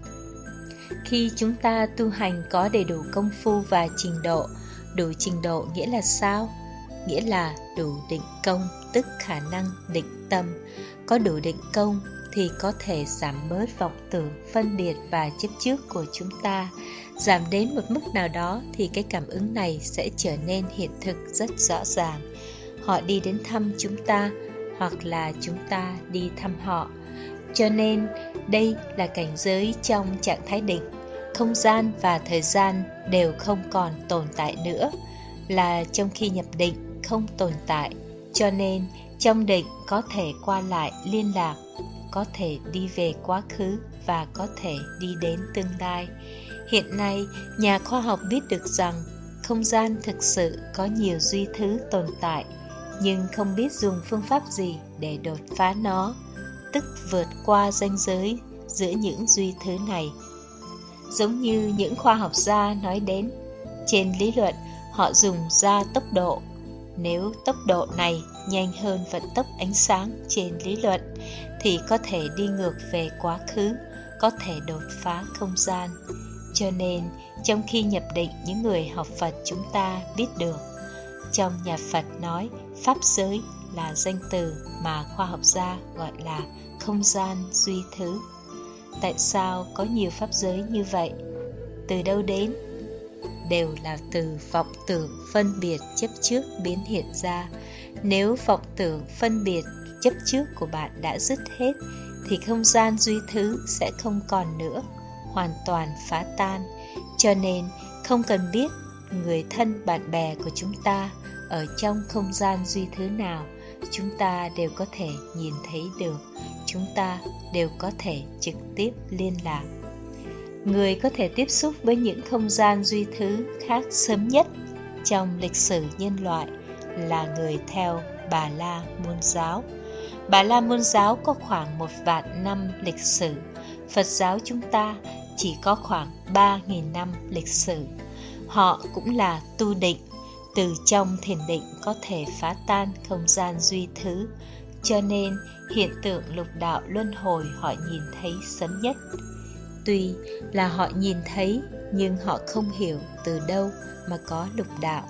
Khi chúng ta tu hành có đầy đủ công phu và trình độ, đủ trình độ nghĩa là sao? Nghĩa là đủ định công, tức khả năng định tâm. Có đủ định công thì có thể giảm bớt vọng tưởng, phân biệt và chấp trước của chúng ta. Giảm đến một mức nào đó thì cái cảm ứng này sẽ trở nên hiện thực rất rõ ràng. Họ đi đến thăm chúng ta, hoặc là chúng ta đi thăm họ. Cho nên đây là cảnh giới trong trạng thái định. Không gian và thời gian đều không còn tồn tại nữa, là trong khi nhập định không tồn tại. Cho nên trong định có thể qua lại liên lạc, có thể đi về quá khứ và có thể đi đến tương lai. Hiện nay, nhà khoa học biết được rằng không gian thực sự có nhiều duy thứ tồn tại, nhưng không biết dùng phương pháp gì để đột phá nó, tức vượt qua ranh giới giữa những duy thứ này. Giống như những khoa học gia nói đến, trên lý luận họ dùng ra tốc độ. Nếu tốc độ này nhanh hơn vận tốc ánh sáng trên lý luận, thì có thể đi ngược về quá khứ, có thể đột phá không gian. Cho nên, trong khi nhập định, những người học Phật chúng ta biết được. Trong nhà Phật nói, Pháp giới là danh từ mà khoa học gia gọi là không gian duy thứ. Tại sao có nhiều Pháp giới như vậy? Từ đâu đến? Đều là từ vọng tưởng phân biệt chấp trước biến hiện ra. Nếu vọng tưởng phân biệt chấp trước của bạn đã dứt hết, thì không gian duy thứ sẽ không còn nữa, hoàn toàn phá tan. Cho nên không cần biết người thân bạn bè của chúng ta ở trong không gian duy thứ nào, chúng ta đều có thể nhìn thấy được, chúng ta đều có thể trực tiếp liên lạc. Người có thể tiếp xúc với những không gian duy thứ khác sớm nhất trong lịch sử nhân loại là người theo Bà La Môn giáo. Bà La Môn giáo có khoảng 1.000 năm lịch sử, Phật giáo chúng ta chỉ có khoảng 3.000 năm lịch sử. Họ cũng là tu định, từ trong thiền định có thể phá tan không gian duy thứ, cho nên hiện tượng lục đạo luân hồi họ nhìn thấy sớm nhất. Tuy là họ nhìn thấy, nhưng họ không hiểu từ đâu mà có lục đạo.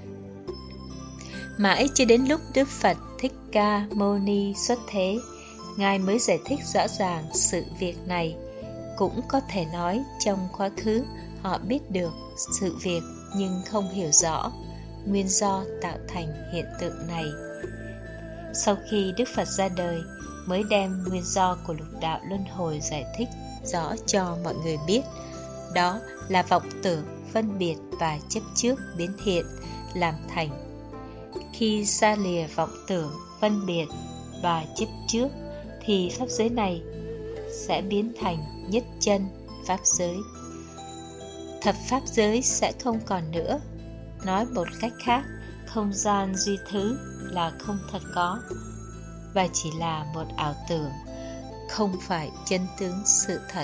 Mãi cho đến lúc Đức Phật Thích Ca Mâu Ni xuất thế, Ngài mới giải thích rõ ràng sự việc này. Cũng có thể nói trong quá khứ họ biết được sự việc nhưng không hiểu rõ nguyên do tạo thành hiện tượng này. Sau khi Đức Phật ra đời, mới đem nguyên do của lục đạo luân hồi giải thích rõ cho mọi người biết. Đó là vọng tưởng, phân biệt và chấp trước biến hiện làm thành. Khi xa lìa vọng tưởng, phân biệt và chấp trước, thì pháp giới này sẽ biến thành nhất chân pháp giới. Thập pháp giới sẽ không còn nữa. Nói một cách khác, không gian duy thứ là không thật có, và chỉ là một ảo tưởng, không phải chân tướng sự thật.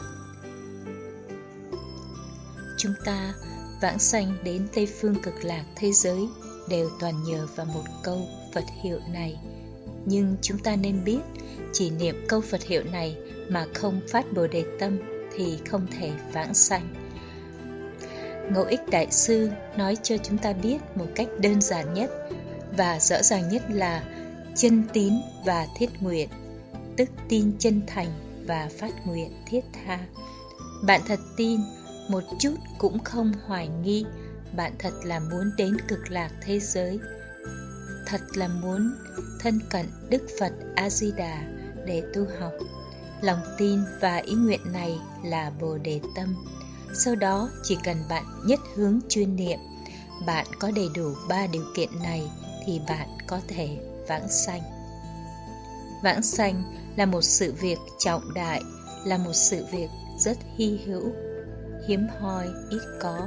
Chúng ta vãng sanh đến Tây Phương Cực Lạc thế giới đều toàn nhờ vào một câu Phật hiệu này. Nhưng chúng ta nên biết, chỉ niệm câu Phật hiệu này mà không phát Bồ Đề tâm thì không thể vãng sanh. Ngẫu Ích Đại Sư nói cho chúng ta biết một cách đơn giản nhất và rõ ràng nhất là chân tín và thiết nguyện, tức tin chân thành và phát nguyện thiết tha. Bạn thật tin, một chút cũng không hoài nghi, bạn thật là muốn đến Cực Lạc thế giới, thật là muốn thân cận Đức Phật A-di-đà để tu học. Lòng tin và ý nguyện này là Bồ Đề tâm. Sau đó chỉ cần bạn nhất hướng chuyên niệm, bạn có đầy đủ 3 điều kiện này thì bạn có thể vãng sanh. Vãng sanh là một sự việc trọng đại, là một sự việc rất hy hữu, hiếm hoi, ít có.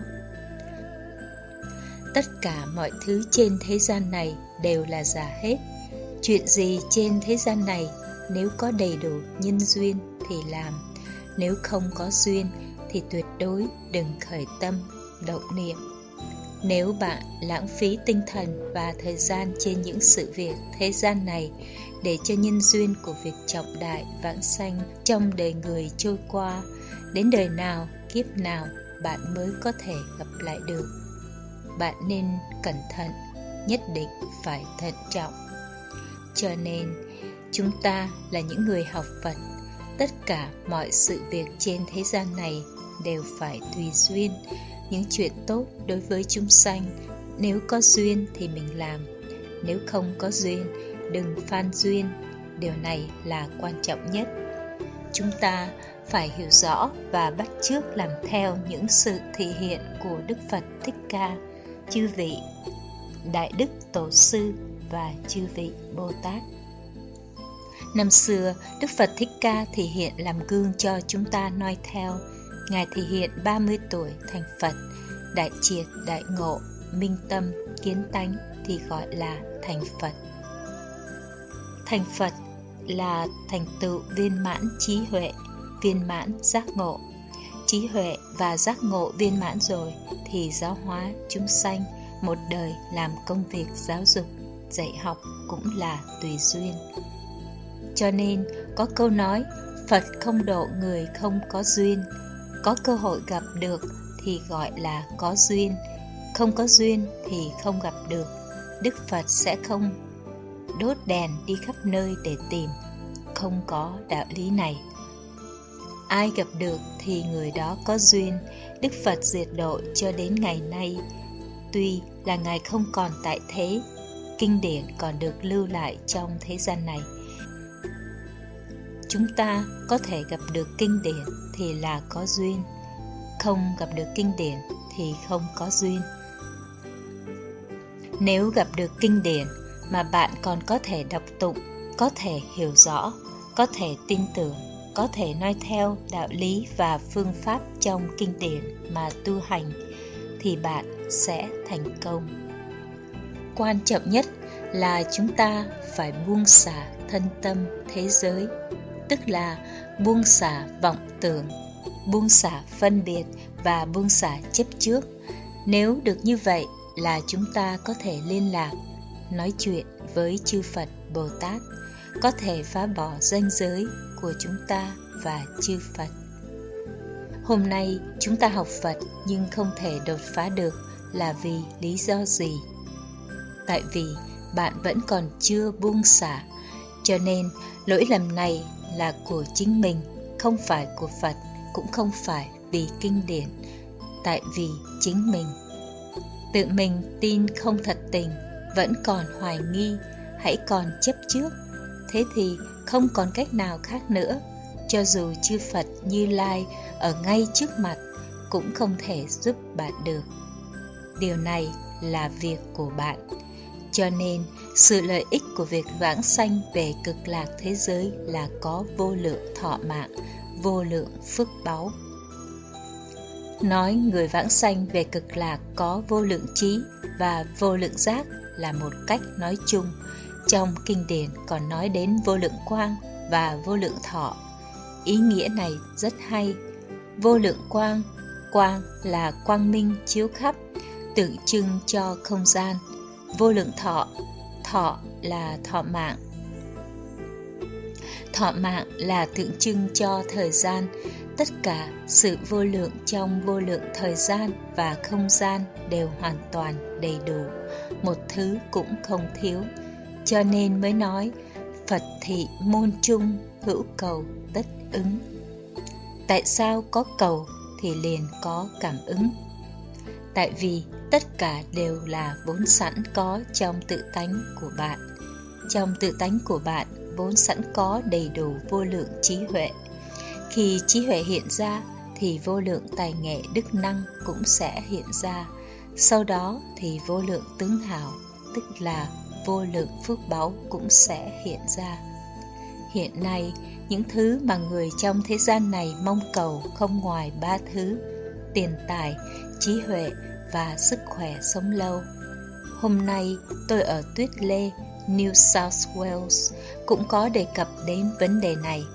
Tất cả mọi thứ trên thế gian này đều là giả hết. Chuyện gì trên thế gian này nếu có đầy đủ nhân duyên thì làm, nếu không có duyên thì tuyệt đối đừng khởi tâm, động niệm. Nếu bạn lãng phí tinh thần và thời gian trên những sự việc thế gian này để cho nhân duyên của việc trọng đại vãng sanh trong đời người trôi qua, đến đời nào, kiếp nào bạn mới có thể gặp lại được. Bạn nên cẩn thận, nhất định phải thận trọng. Cho nên, chúng ta là những người học Phật, tất cả mọi sự việc trên thế gian này đều phải tùy duyên. Những chuyện tốt đối với chúng sanh, nếu có duyên thì mình làm, nếu không có duyên, đừng phan duyên. Điều này là quan trọng nhất. Chúng ta phải hiểu rõ và bắt chước làm theo những sự thị hiện của Đức Phật Thích Ca, chư vị Đại Đức Tổ Sư và chư vị Bồ Tát. Năm xưa, Đức Phật Thích Ca thể hiện làm gương cho chúng ta noi theo. Ngài thể hiện 30 tuổi thành Phật, đại triệt, đại ngộ, minh tâm, kiến tánh thì gọi là thành Phật. Thành Phật là thành tựu viên mãn trí huệ, viên mãn giác ngộ. Trí huệ và giác ngộ viên mãn rồi thì giáo hóa chúng sanh, một đời làm công việc giáo dục, dạy học cũng là tùy duyên. Cho nên có câu nói, Phật không độ người không có duyên. Có cơ hội gặp được thì gọi là có duyên, không có duyên thì không gặp được. Đức Phật sẽ không đốt đèn đi khắp nơi để tìm, không có đạo lý này. Ai gặp được thì người đó có duyên. Đức Phật diệt độ cho đến ngày nay, tuy là Ngài không còn tại thế, kinh điển còn được lưu lại trong thế gian này. Chúng ta có thể gặp được kinh điển thì là có duyên, không gặp được kinh điển thì không có duyên. Nếu gặp được kinh điển mà bạn còn có thể đọc tụng, có thể hiểu rõ, có thể tin tưởng, có thể noi theo đạo lý và phương pháp trong kinh điển mà tu hành, thì bạn sẽ thành công. Quan trọng nhất là chúng ta phải buông xả thân tâm thế giới, tức là buông xả vọng tưởng, buông xả phân biệt và buông xả chấp trước. Nếu được như vậy là chúng ta có thể liên lạc, nói chuyện với chư Phật Bồ Tát, có thể phá bỏ ranh giới của chúng ta và chư Phật. Hôm nay chúng ta học Phật nhưng không thể đột phá được là vì lý do gì? Tại vì bạn vẫn còn chưa buông xả, cho nên lỗi lầm này là của chính mình, không phải của Phật, cũng không phải vì kinh điển, tại vì chính mình. Tự mình tin không thật tình, vẫn còn hoài nghi, hãy còn chấp trước, thế thì không còn cách nào khác nữa. Cho dù chư Phật Như Lai ở ngay trước mặt cũng không thể giúp bạn được. Điều này là việc của bạn. Cho nên sự lợi ích của việc vãng sanh về Cực Lạc thế giới là có vô lượng thọ mạng, vô lượng phước báu. nói người vãng sanh về cực lạc có vô lượng trí và vô lượng giác là một cách nói chung. Trong kinh điển còn nói đến vô lượng quang và vô lượng thọ. Ý nghĩa này rất hay. Vô lượng quang, quang là quang minh chiếu khắp, tượng trưng cho không gian. Vô lượng thọ, thọ là thọ mạng. Thọ mạng là tượng trưng cho thời gian. Tất cả sự vô lượng trong vô lượng thời gian và không gian đều hoàn toàn đầy đủ, một thứ cũng không thiếu. Cho nên mới nói Phật thị môn trung, hữu cầu tất ứng. Tại sao có cầu thì liền có cảm ứng? Tại vì tất cả đều là vốn sẵn có trong tự tánh của bạn. Trong tự tánh của bạn vốn sẵn có đầy đủ vô lượng trí huệ. Khi trí huệ hiện ra thì vô lượng tài nghệ đức năng cũng sẽ hiện ra. Sau đó thì vô lượng tướng hảo, tức là vô lượng phước báu cũng sẽ hiện ra. Hiện nay, những thứ mà người trong thế gian này mong cầu không ngoài 3 thứ: tiền tài, trí huệ và sức khỏe sống lâu. Hôm nay tôi ở Tuyết Lê, New South Wales cũng có đề cập đến vấn đề này.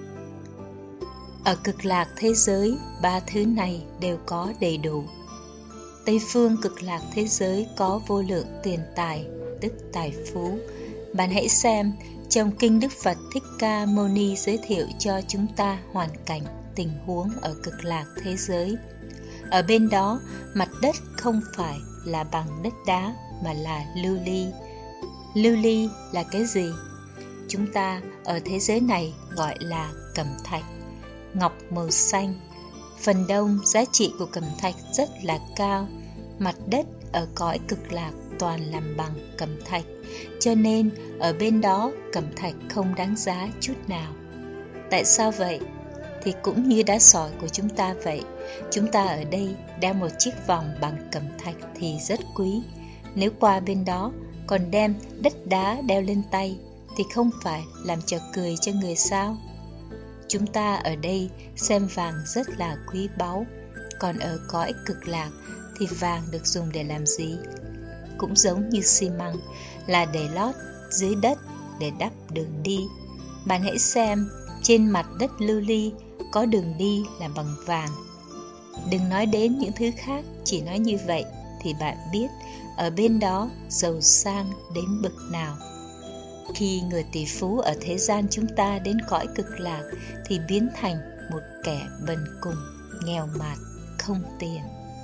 Ở cực lạc thế giới, 3 thứ này đều có đầy đủ. Tây phương cực lạc thế giới có vô lượng tiền tài, tức tài phú. Bạn hãy xem, trong kinh Đức Phật Thích Ca Mâu Ni giới thiệu cho chúng ta hoàn cảnh, tình huống ở cực lạc thế giới. Ở bên đó, mặt đất không phải là bằng đất đá mà là lưu ly. Lưu ly là cái gì? Chúng ta ở thế giới này gọi là cẩm thạch, ngọc màu xanh. Phần đông giá trị của cẩm thạch rất là cao. Mặt đất ở cõi cực lạc toàn làm bằng cẩm thạch, cho nên ở bên đó cẩm thạch không đáng giá chút nào. Tại sao vậy? Thì cũng như đá sỏi của chúng ta vậy. Chúng ta ở đây đeo một chiếc vòng bằng cẩm thạch thì rất quý. Nếu qua bên đó còn đem đất đá đeo lên tay thì không phải làm trò cười cho người sao? Chúng ta ở đây xem vàng rất là quý báu, còn ở cõi cực lạc thì vàng được dùng để làm gì? Cũng giống như xi măng, là để lót dưới đất để đắp đường đi. Bạn hãy xem, trên mặt đất lưu ly có đường đi làm bằng vàng. Đừng nói đến những thứ khác, chỉ nói như vậy thì bạn biết ở bên đó giàu sang đến bậc nào. Khi người tỷ phú ở thế gian chúng ta đến cõi cực lạc thì biến thành một kẻ bần cùng, nghèo mạt, không tiền.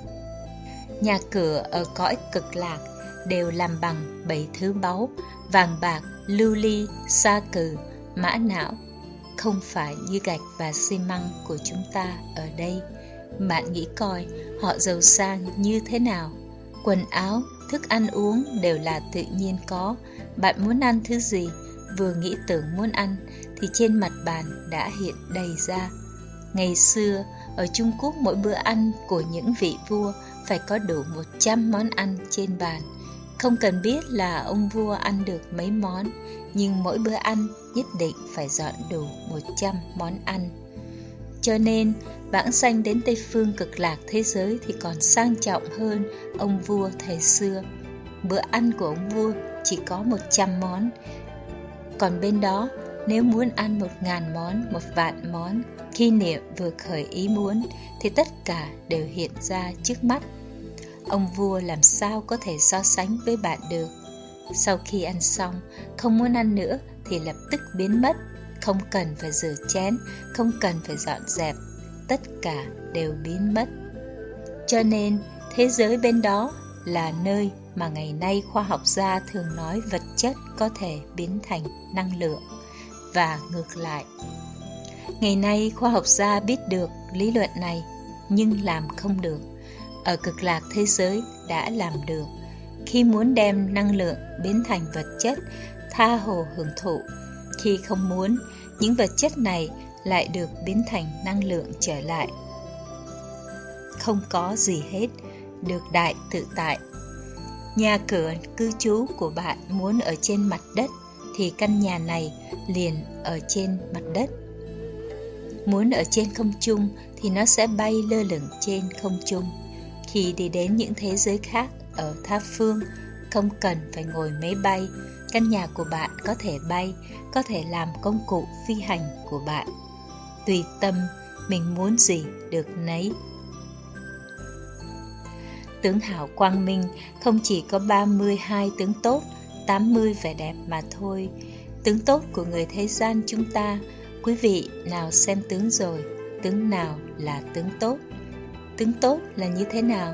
Nhà cửa ở cõi cực lạc đều làm bằng 7 thứ báu: vàng bạc, lưu ly, sa cừ, mã não. Không phải như gạch và xi măng của chúng ta ở đây. Bạn nghĩ coi họ giàu sang như thế nào? Quần áo, thức ăn uống đều là tự nhiên có. Bạn muốn ăn thứ gì, vừa nghĩ tưởng muốn ăn thì trên mặt bàn đã hiện đầy ra. Ngày xưa, ở Trung Quốc mỗi bữa ăn của những vị vua phải có đủ 100 món ăn trên bàn. Không cần biết là ông vua ăn được mấy món, nhưng mỗi bữa ăn nhất định phải dọn đủ 100 món ăn. Cho nên, vãng sanh đến Tây phương cực lạc thế giới thì còn sang trọng hơn ông vua thời xưa. Bữa ăn của ông vua chỉ có 100 món. Còn bên đó, nếu muốn ăn 1000 món, 1.000.000 món, khi niệm vừa khởi ý muốn, thì tất cả đều hiện ra trước mắt. Ông vua làm sao có thể so sánh với bạn được? Sau khi ăn xong, không muốn ăn nữa thì lập tức biến mất. Không cần phải rửa chén, không cần phải dọn dẹp, tất cả đều biến mất. Cho nên, thế giới bên đó là nơi mà ngày nay khoa học gia thường nói vật chất có thể biến thành năng lượng, và ngược lại. Ngày nay khoa học gia biết được lý luận này, nhưng làm không được. Ở cực lạc thế giới đã làm được. Khi muốn đem năng lượng biến thành vật chất, tha hồ hưởng thụ. Khi không muốn, những vật chất này lại được biến thành năng lượng trở lại. Không có gì hết, được đại tự tại. Nhà cửa cư trú của bạn muốn ở trên mặt đất thì căn nhà này liền ở trên mặt đất. Muốn ở trên không trung thì thì nó sẽ bay lơ lửng trên không trung. Khi đi đến những thế giới khác ở tha phương, không cần phải ngồi máy bay, căn nhà của bạn có thể bay, có thể làm công cụ phi hành của bạn. Tùy tâm, mình muốn gì được nấy. Tướng Hảo Quang Minh không chỉ có 32 tướng tốt, 80 vẻ đẹp mà thôi. Tướng tốt của người thế gian chúng ta, quý vị nào xem tướng rồi, tướng nào là tướng tốt? Tướng tốt là như thế nào?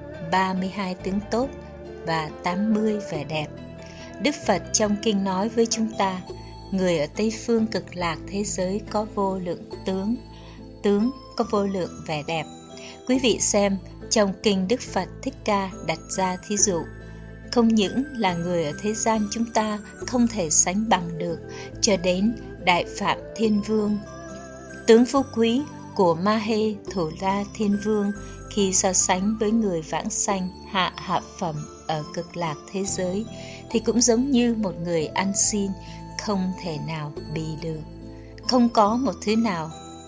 32 tướng tốt và 80 vẻ đẹp. Đức Phật trong kinh nói với chúng ta, người ở Tây Phương Cực Lạc thế giới có vô lượng tướng, tướng có vô lượng vẻ đẹp. Quý vị xem, trong kinh Đức Phật Thích Ca đặt ra thí dụ, không những là người ở thế gian chúng ta không thể sánh bằng được, cho đến Đại Phạm Thiên Vương. Tướng phú quý của Ma Hê Thủ La Thiên Vương khi so sánh với người vãng sanh hạ phẩm ở Cực Lạc thế giới thì cũng giống như một người ăn xin, không thể nào bì được. Không có một thứ nào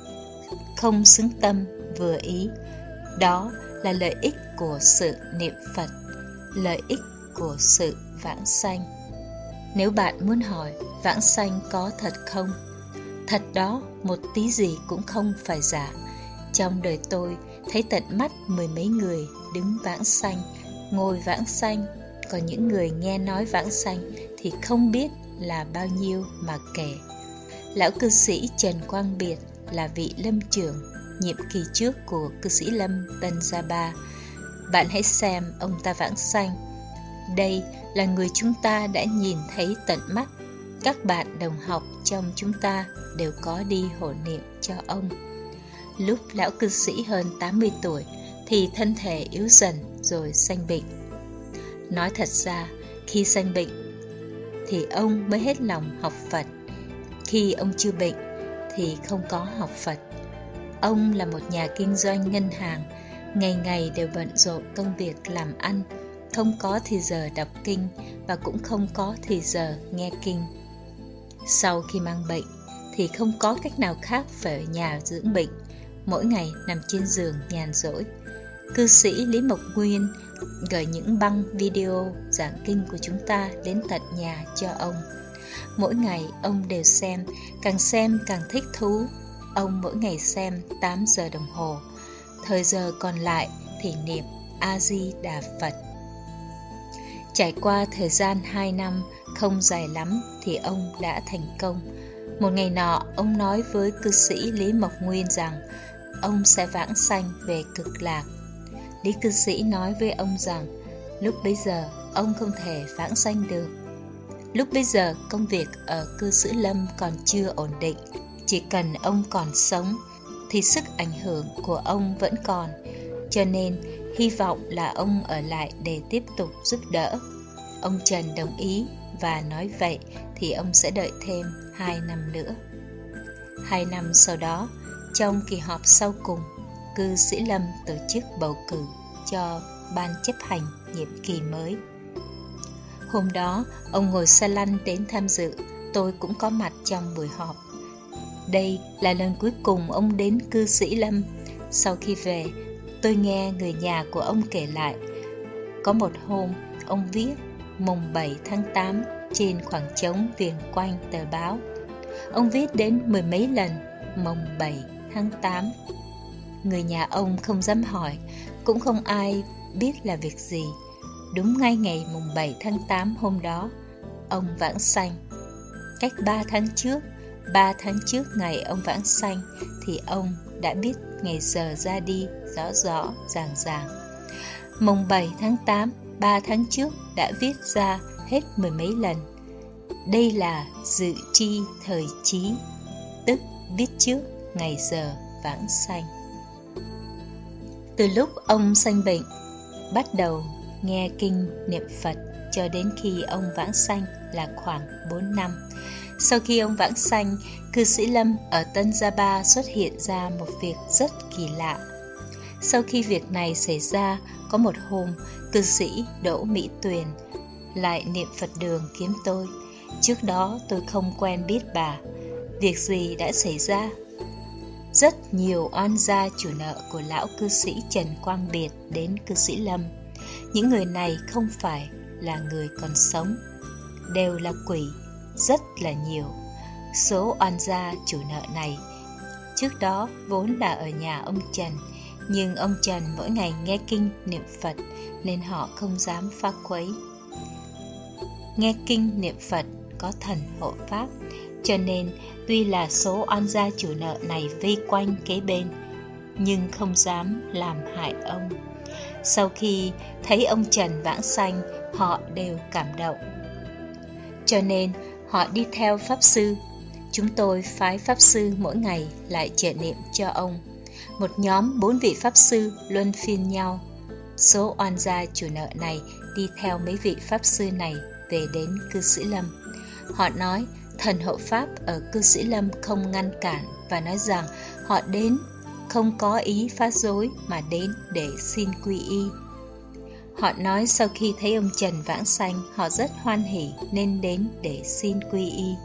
không xứng tâm vừa ý. Đó là lợi ích của sự niệm Phật, lợi ích của sự vãng sanh. Nếu bạn muốn hỏi vãng sanh có thật không? Thật đó, một tí gì cũng không phải giả. Trong đời tôi thấy tận mắt mười mấy người đứng vãng sanh, ngồi vãng sanh, còn những người nghe nói vãng sanh thì không biết là bao nhiêu mà kể. Lão cư sĩ Trần Quang Biệt là vị lâm trưởng nhiệm kỳ trước của cư sĩ Lâm Tân Gia Ba. Bạn hãy xem ông ta vãng sanh. Đây là người chúng ta đã nhìn thấy tận mắt. Các bạn đồng học trong chúng ta đều có đi hộ niệm cho ông. Lúc lão cư sĩ hơn 80 tuổi thì thân thể yếu dần rồi sanh bệnh. Nói thật ra, khi sanh bệnh thì ông mới hết lòng học Phật. Khi ông chưa bệnh thì không có học Phật. Ông là một nhà kinh doanh ngân hàng, ngày ngày đều bận rộn công việc làm ăn, không có thì giờ đọc kinh và cũng không có thì giờ nghe kinh. Sau khi mang bệnh thì không có cách nào khác phải ở nhà dưỡng bệnh, mỗi ngày nằm trên giường nhàn rỗi. Cư sĩ Lý Mộc Nguyên gửi những băng video giảng kinh của chúng ta đến tận nhà cho ông. Mỗi ngày ông đều xem càng thích thú. Ông mỗi ngày xem 8 giờ đồng hồ, thời giờ còn lại thì niệm A-di-đà Phật. Trải qua thời gian 2 năm không dài lắm thì ông đã thành công. Một ngày nọ, ông nói với cư sĩ Lý Mộc Nguyên rằng ông sẽ vãng sanh về Cực Lạc. Lý cư sĩ nói với ông rằng lúc bấy giờ ông không thể vãng sanh được. Lúc bấy giờ công việc ở cư sĩ Lâm còn chưa ổn định. Chỉ cần ông còn sống thì sức ảnh hưởng của ông vẫn còn, cho nên hy vọng là ông ở lại để tiếp tục giúp đỡ. Ông Trần đồng ý và nói vậy thì ông sẽ đợi thêm 2 năm nữa. 2 năm sau đó, trong kỳ họp sau cùng, cư sĩ Lâm tổ chức bầu cử cho ban chấp hành nhiệm kỳ mới. Hôm đó, ông ngồi xe lăn đến tham dự, tôi cũng có mặt trong buổi họp. Đây là lần cuối cùng ông đến cư sĩ Lâm. Sau khi về, tôi nghe người nhà của ông kể lại. Có một hôm, ông viết mùng 7 tháng 8 trên khoảng trống viền quanh tờ báo. Ông viết đến mười mấy lần mùng 7 tháng 8. Người nhà ông không dám hỏi, cũng không ai biết là việc gì. Đúng ngay ngày mùng 7 tháng 8 hôm đó, ông vãng sanh. Cách 3 tháng trước ngày ông vãng sanh thì ông đã biết ngày giờ ra đi rõ rõ ràng. Mùng 7 tháng 8, 3 tháng trước đã viết ra hết mười mấy lần. Đây là dự tri thời trí, tức biết trước ngày giờ vãng sanh. Từ lúc ông sanh bệnh, bắt đầu nghe kinh niệm Phật cho đến khi ông vãng sanh là khoảng 4 năm. Sau khi ông vãng sanh, cư sĩ Lâm ở Tân Gia Ba xuất hiện ra một việc rất kỳ lạ. Sau khi việc này xảy ra, có một hôm, cư sĩ Đỗ Mỹ Tuyền lại niệm Phật đường kiếm tôi. Trước đó tôi không quen biết bà. Việc gì đã xảy ra? rất nhiều oan gia chủ nợ của lão cư sĩ Trần Quang Biệt đến cư sĩ Lâm. Những người này không phải là người còn sống, đều là quỷ, rất là nhiều. Số oan gia chủ nợ này trước đó vốn là ở nhà ông Trần, nhưng ông Trần mỗi ngày nghe kinh niệm Phật nên họ không dám phá quấy. Nghe kinh niệm Phật có thần hộ pháp, cho nên tuy là số oan gia chủ nợ này vây quanh kế bên, nhưng không dám làm hại ông. Sau khi thấy ông Trần vãng sanh, họ đều cảm động, cho nên họ đi theo Pháp Sư. Chúng tôi phái Pháp Sư mỗi ngày lại trợ niệm cho ông. Một nhóm 4 vị Pháp Sư luân phiên nhau. Số oan gia chủ nợ này đi theo mấy vị Pháp Sư này về đến cư sĩ Lâm. Họ nói thần hộ pháp ở cư sĩ Lâm không ngăn cản và nói rằng họ đến không có ý phá rối mà đến để xin quy y. Họ nói sau khi thấy ông Trần vãng sanh, họ rất hoan hỉ nên đến để xin quy y.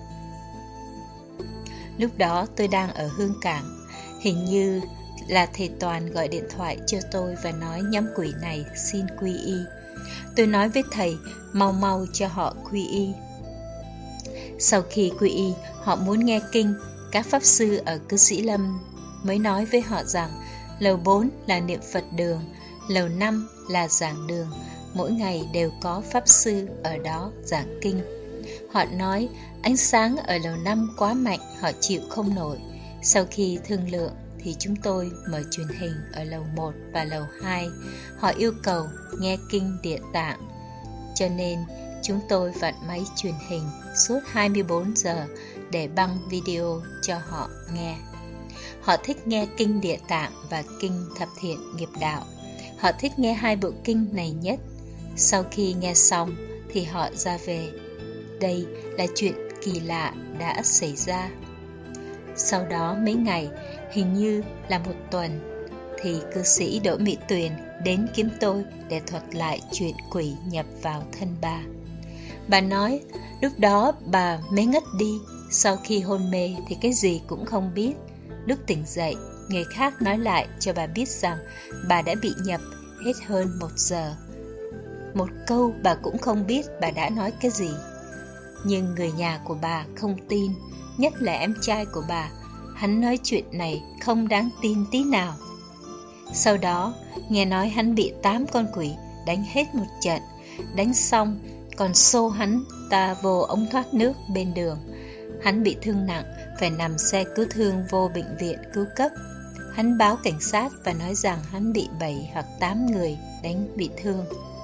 Lúc đó tôi đang ở Hương Cảng, hình như là thầy Toàn gọi điện thoại cho tôi và nói nhóm quỷ này xin quy y. Tôi nói với thầy mau mau cho họ quy y. Sau khi quy y, họ muốn nghe kinh. Các Pháp Sư ở cư sĩ Lâm mới nói với họ rằng lầu 4 là niệm Phật đường, lầu 5 là giảng đường, mỗi ngày đều có Pháp Sư ở đó giảng kinh. Họ nói ánh sáng ở lầu 5 quá mạnh, họ chịu không nổi. Sau khi thương lượng thì chúng tôi mở truyền hình ở lầu 1 và lầu 2. Họ yêu cầu nghe kinh Địa Tạng, cho nên chúng tôi vặn máy truyền hình suốt 24 giờ để băng video cho họ nghe. Họ thích nghe kinh Địa Tạng và kinh Thập Thiện Nghiệp Đạo. Họ thích nghe 2 bộ kinh này nhất. Sau khi nghe xong thì họ ra về. Đây là chuyện kỳ lạ đã xảy ra. Sau đó mấy ngày, hình như là 1 tuần, thì cư sĩ Đỗ Mỹ Tuyền đến kiếm tôi để thuật lại chuyện quỷ nhập vào thân bà. Bà nói lúc đó bà mới ngất đi, sau khi hôn mê thì cái gì cũng không biết. Lúc tỉnh dậy, người khác nói lại cho bà biết rằng bà đã bị nhập hết hơn 1 giờ. Một câu bà cũng không biết bà đã nói cái gì. Nhưng người nhà của bà không tin, nhất là em trai của bà. Hắn nói chuyện này không đáng tin tí nào. Sau đó, nghe nói hắn bị 8 con quỷ đánh hết một trận. Đánh xong, còn xô hắn ta vô ống thoát nước bên đường. Hắn bị thương nặng, phải nằm xe cứu thương vô bệnh viện cứu cấp. Hắn báo cảnh sát và nói rằng hắn bị 7 hoặc 8 người đánh bị thương.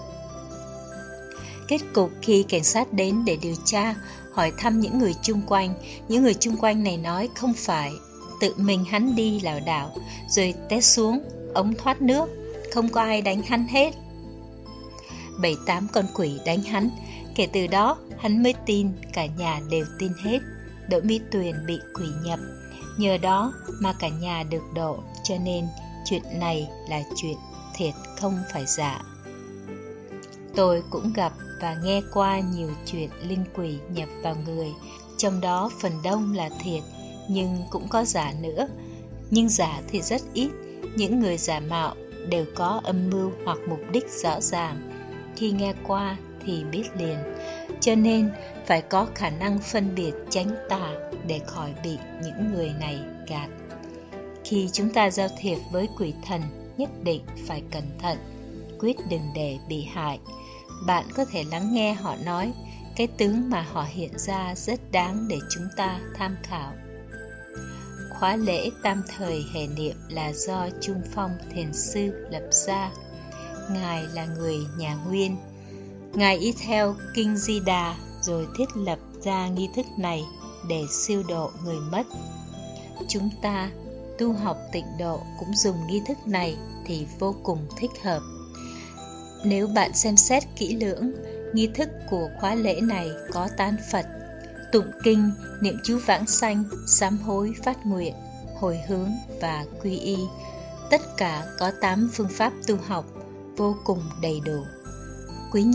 Kết cục khi cảnh sát đến để điều tra, hỏi thăm những người chung quanh, những người chung quanh này nói không phải, tự mình hắn đi lảo đảo rồi té xuống ống thoát nước, không có ai đánh hắn hết. 7-8 con quỷ đánh hắn. Kể từ đó hắn mới tin, cả nhà đều tin hết. Đỗ Mỹ Tuyền bị quỷ nhập, nhờ đó mà cả nhà được độ, cho nên chuyện này là chuyện thiệt không phải giả. Tôi cũng gặp và nghe qua nhiều chuyện linh quỷ nhập vào người, trong đó phần đông là thiệt, nhưng cũng có giả nữa. Nhưng giả thì rất ít, những người giả mạo đều có âm mưu hoặc mục đích rõ ràng. Khi nghe qua thì biết liền, cho nên phải có khả năng phân biệt tránh tà để khỏi bị những người này gạt. Khi chúng ta giao thiệp với quỷ thần, nhất định phải cẩn thận, quyết đừng để bị hại. Bạn có thể lắng nghe họ nói, cái tướng mà họ hiện ra rất đáng để chúng ta tham khảo. Khóa lễ tam thời hệ niệm là do Trung Phong Thiền Sư lập ra. Ngài là người nhà Nguyên. Ngài y theo Kinh Di Đà rồi thiết lập ra nghi thức này để siêu độ người mất. Chúng ta tu học tịnh độ cũng dùng nghi thức này thì vô cùng thích hợp. Nếu bạn xem xét kỹ lưỡng, nghi thức của khóa lễ này có tán Phật, tụng kinh, niệm chú vãng sanh, sám hối, phát nguyện, hồi hướng và quy y. Tất cả có 8 phương pháp tu học vô cùng đầy đủ. Quý nhất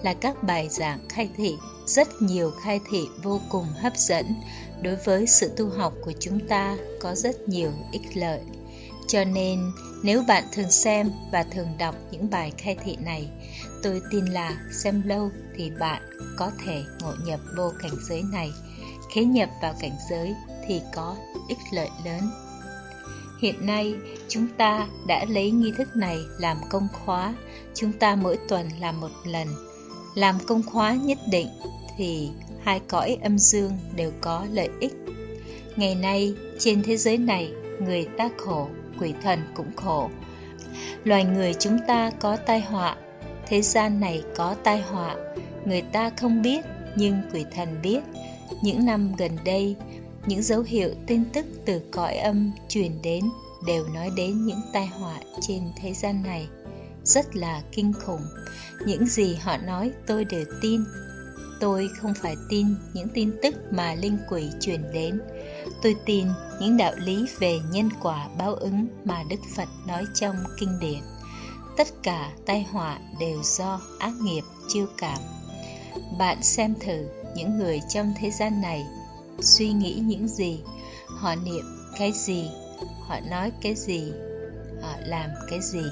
là các bài giảng khai thị, rất nhiều khai thị vô cùng hấp dẫn. Đối với sự tu học của chúng ta có rất nhiều ích lợi. Cho nên nếu bạn thường xem và thường đọc những bài khai thị này, tôi tin là xem lâu thì bạn có thể ngộ nhập vô cảnh giới này. Khế nhập vào cảnh giới thì có ích lợi lớn. Hiện nay chúng ta đã lấy nghi thức này làm công khóa. Chúng ta mỗi tuần làm một lần. Làm công khóa nhất định thì hai cõi âm dương đều có lợi ích. Ngày nay trên thế giới này, người ta khổ, quỷ thần cũng khổ. Loài người chúng ta có tai họa, thế gian này có tai họa. Người ta không biết nhưng quỷ thần biết. Những năm gần đây, những dấu hiệu tin tức từ cõi âm truyền đến đều nói đến những tai họa trên thế gian này. Rất là kinh khủng. Những gì họ nói tôi đều tin. Tôi không phải tin những tin tức mà linh quỷ truyền đến. Tôi tin những đạo lý về nhân quả báo ứng mà Đức Phật nói trong kinh điển. Tất cả tai họa đều do ác nghiệp chiêu cảm. Bạn xem thử những người trong thế gian này suy nghĩ những gì, họ niệm cái gì, họ nói cái gì, họ làm cái gì.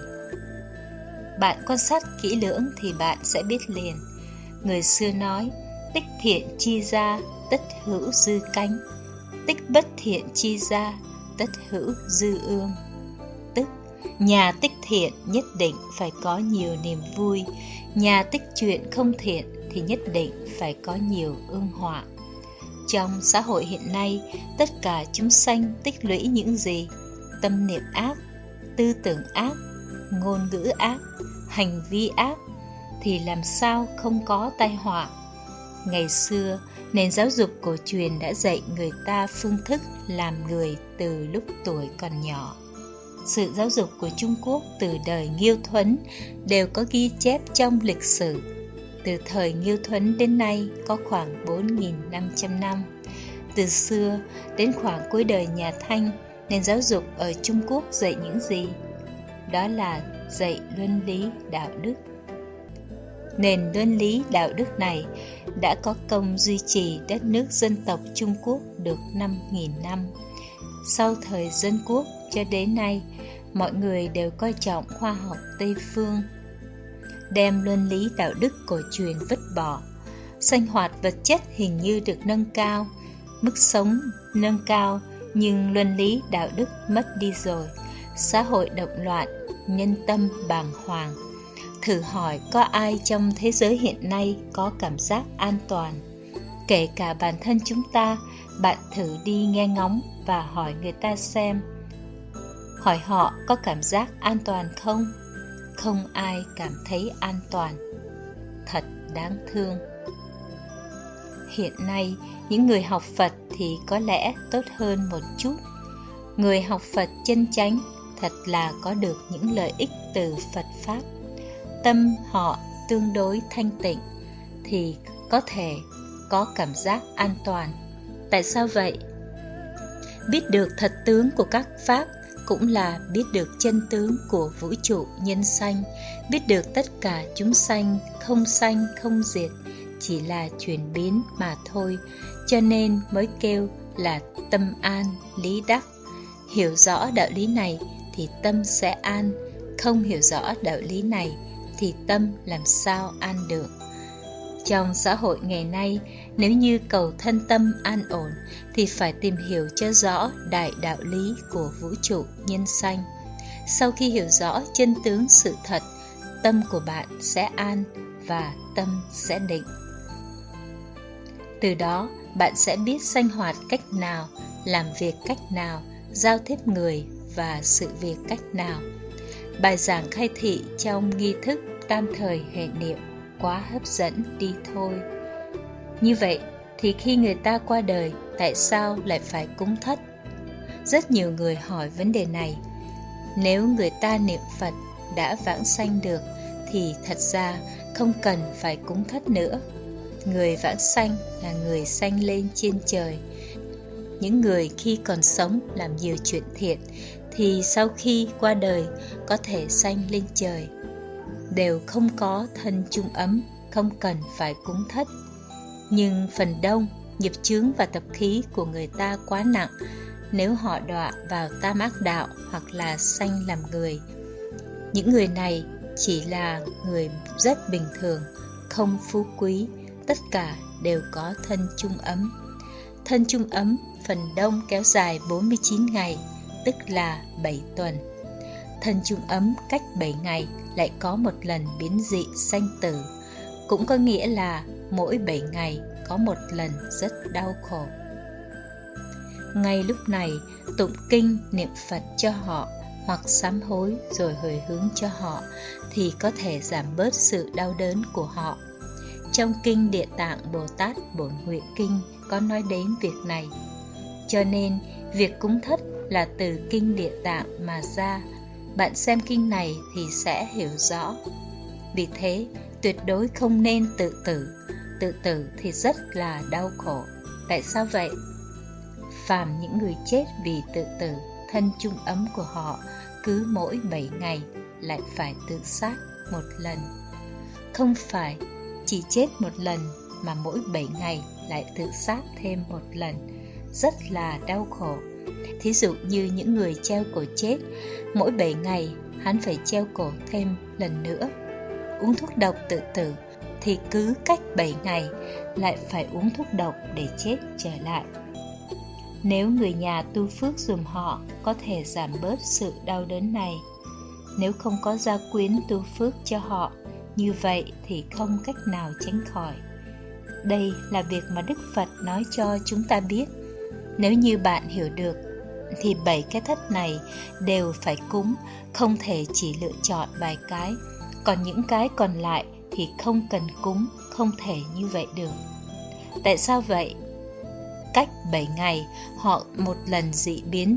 Bạn quan sát kỹ lưỡng thì bạn sẽ biết liền. Người xưa nói, tích thiện chi ra, tất hữu dư cánh. Tích bất thiện chi ra, tất hữu dư ương. Tức, nhà tích thiện nhất định phải có nhiều niềm vui. Nhà tích chuyện không thiện thì nhất định phải có nhiều ương họa. Trong xã hội hiện nay, tất cả chúng sanh tích lũy những gì? Tâm niệm ác, tư tưởng ác, ngôn ngữ ác, hành vi ác, thì làm sao không có tai họa. Ngày xưa, nền giáo dục cổ truyền đã dạy người ta phương thức làm người từ lúc tuổi còn nhỏ. Sự giáo dục của Trung Quốc từ đời Nghiêu Thuấn đều có ghi chép trong lịch sử. Từ thời Nghiêu Thuấn đến nay có khoảng 4.500 năm. Từ xưa đến khoảng cuối đời nhà Thanh, nền giáo dục ở Trung Quốc dạy những gì? Đó là dạy luân lý đạo đức. Nền luân lý đạo đức này đã có công duy trì đất nước dân tộc Trung Quốc được 5.000 năm. Sau thời Dân Quốc cho đến nay, mọi người đều coi trọng khoa học Tây Phương, đem luân lý đạo đức cổ truyền vứt bỏ. Sinh hoạt vật chất hình như được nâng cao, mức sống nâng cao, nhưng luân lý đạo đức mất đi rồi. Xã hội động loạn, nhân tâm bàng hoàng. Thử hỏi có ai trong thế giới hiện nay có cảm giác an toàn? Kể cả bản thân chúng ta, bạn thử đi nghe ngóng và hỏi người ta xem. Hỏi họ có cảm giác an toàn không? Không ai cảm thấy an toàn. Thật đáng thương. Hiện nay, những người học Phật thì có lẽ tốt hơn một chút. Người học Phật chân chánh thật là có được những lợi ích từ Phật Pháp. Tâm họ tương đối thanh tịnh thì có thể có cảm giác an toàn. Tại sao vậy? Biết được thật tướng của các Pháp cũng là biết được chân tướng của vũ trụ nhân sanh, biết được tất cả chúng sanh không diệt, chỉ là chuyển biến mà thôi, cho nên mới kêu là tâm an lý đắc. Hiểu rõ đạo lý này thì tâm sẽ an, không hiểu rõ đạo lý này thì tâm làm sao an được. Trong xã hội ngày nay, nếu như cầu thân tâm an ổn thì phải tìm hiểu cho rõ đại đạo lý của vũ trụ nhân sanh. Sau khi hiểu rõ chân tướng sự thật, tâm của bạn sẽ an và tâm sẽ định. Từ đó, bạn sẽ biết sinh hoạt cách nào, làm việc cách nào, giao tiếp người và sự việc cách nào. Bài giảng khai thị trong nghi thức tam thời hệ niệm quá hấp dẫn đi thôi. Như vậy thì khi người ta qua đời, tại sao lại phải cúng thất? Rất nhiều người hỏi vấn đề này. Nếu người ta niệm Phật đã vãng sanh được thì thật ra không cần phải cúng thất nữa. Người vãng sanh là người sanh lên trên trời. Những người khi còn sống làm nhiều chuyện thiện thì sau khi qua đời có thể sanh lên trời, đều không có thân chung ấm, không cần phải cúng thất. Nhưng phần đông, nghiệp chướng và tập khí của người ta quá nặng nếu họ đọa vào tam ác đạo hoặc là sanh làm người. Những người này chỉ là người rất bình thường, không phú quý, tất cả đều có thân chung ấm. Thân chung ấm phần đông kéo dài 49 ngày, tức là 7 tuần. Thân chung ấm cách 7 ngày lại có một lần biến dị sanh tử, cũng có nghĩa là mỗi 7 ngày có một lần rất đau khổ. Ngay lúc này, tụng kinh niệm Phật cho họ hoặc sám hối rồi hồi hướng cho họ thì có thể giảm bớt sự đau đớn của họ. Trong kinh Địa Tạng Bồ Tát Bổn Nguyện Kinh có nói đến việc này. Cho nên, việc cúng thất là từ kinh Địa Tạng mà ra. Bạn xem kinh này thì sẽ hiểu rõ. Vì thế, tuyệt đối không nên tự tử. Tự tử thì rất là đau khổ. Tại sao vậy? Phàm những người chết vì tự tử, thân chung ấm của họ cứ mỗi 7 ngày lại phải tự sát một lần. Không phải chỉ chết một lần mà mỗi 7 ngày lại tự sát thêm một lần, rất là đau khổ. Thí dụ như những người treo cổ chết, mỗi 7 ngày hắn phải treo cổ thêm lần nữa. Uống thuốc độc tự tử thì cứ cách 7 ngày lại phải uống thuốc độc để chết trở lại. Nếu người nhà tu phước dùm họ có thể giảm bớt sự đau đớn này. Nếu không có gia quyến tu phước cho họ, như vậy thì không cách nào tránh khỏi. Đây là việc mà Đức Phật nói cho chúng ta biết. Nếu như bạn hiểu được, thì 7 cái thất này đều phải cúng, không thể chỉ lựa chọn vài cái. Còn những cái còn lại thì không cần cúng, không thể như vậy được. Tại sao vậy? Cách 7 ngày họ một lần dị biến.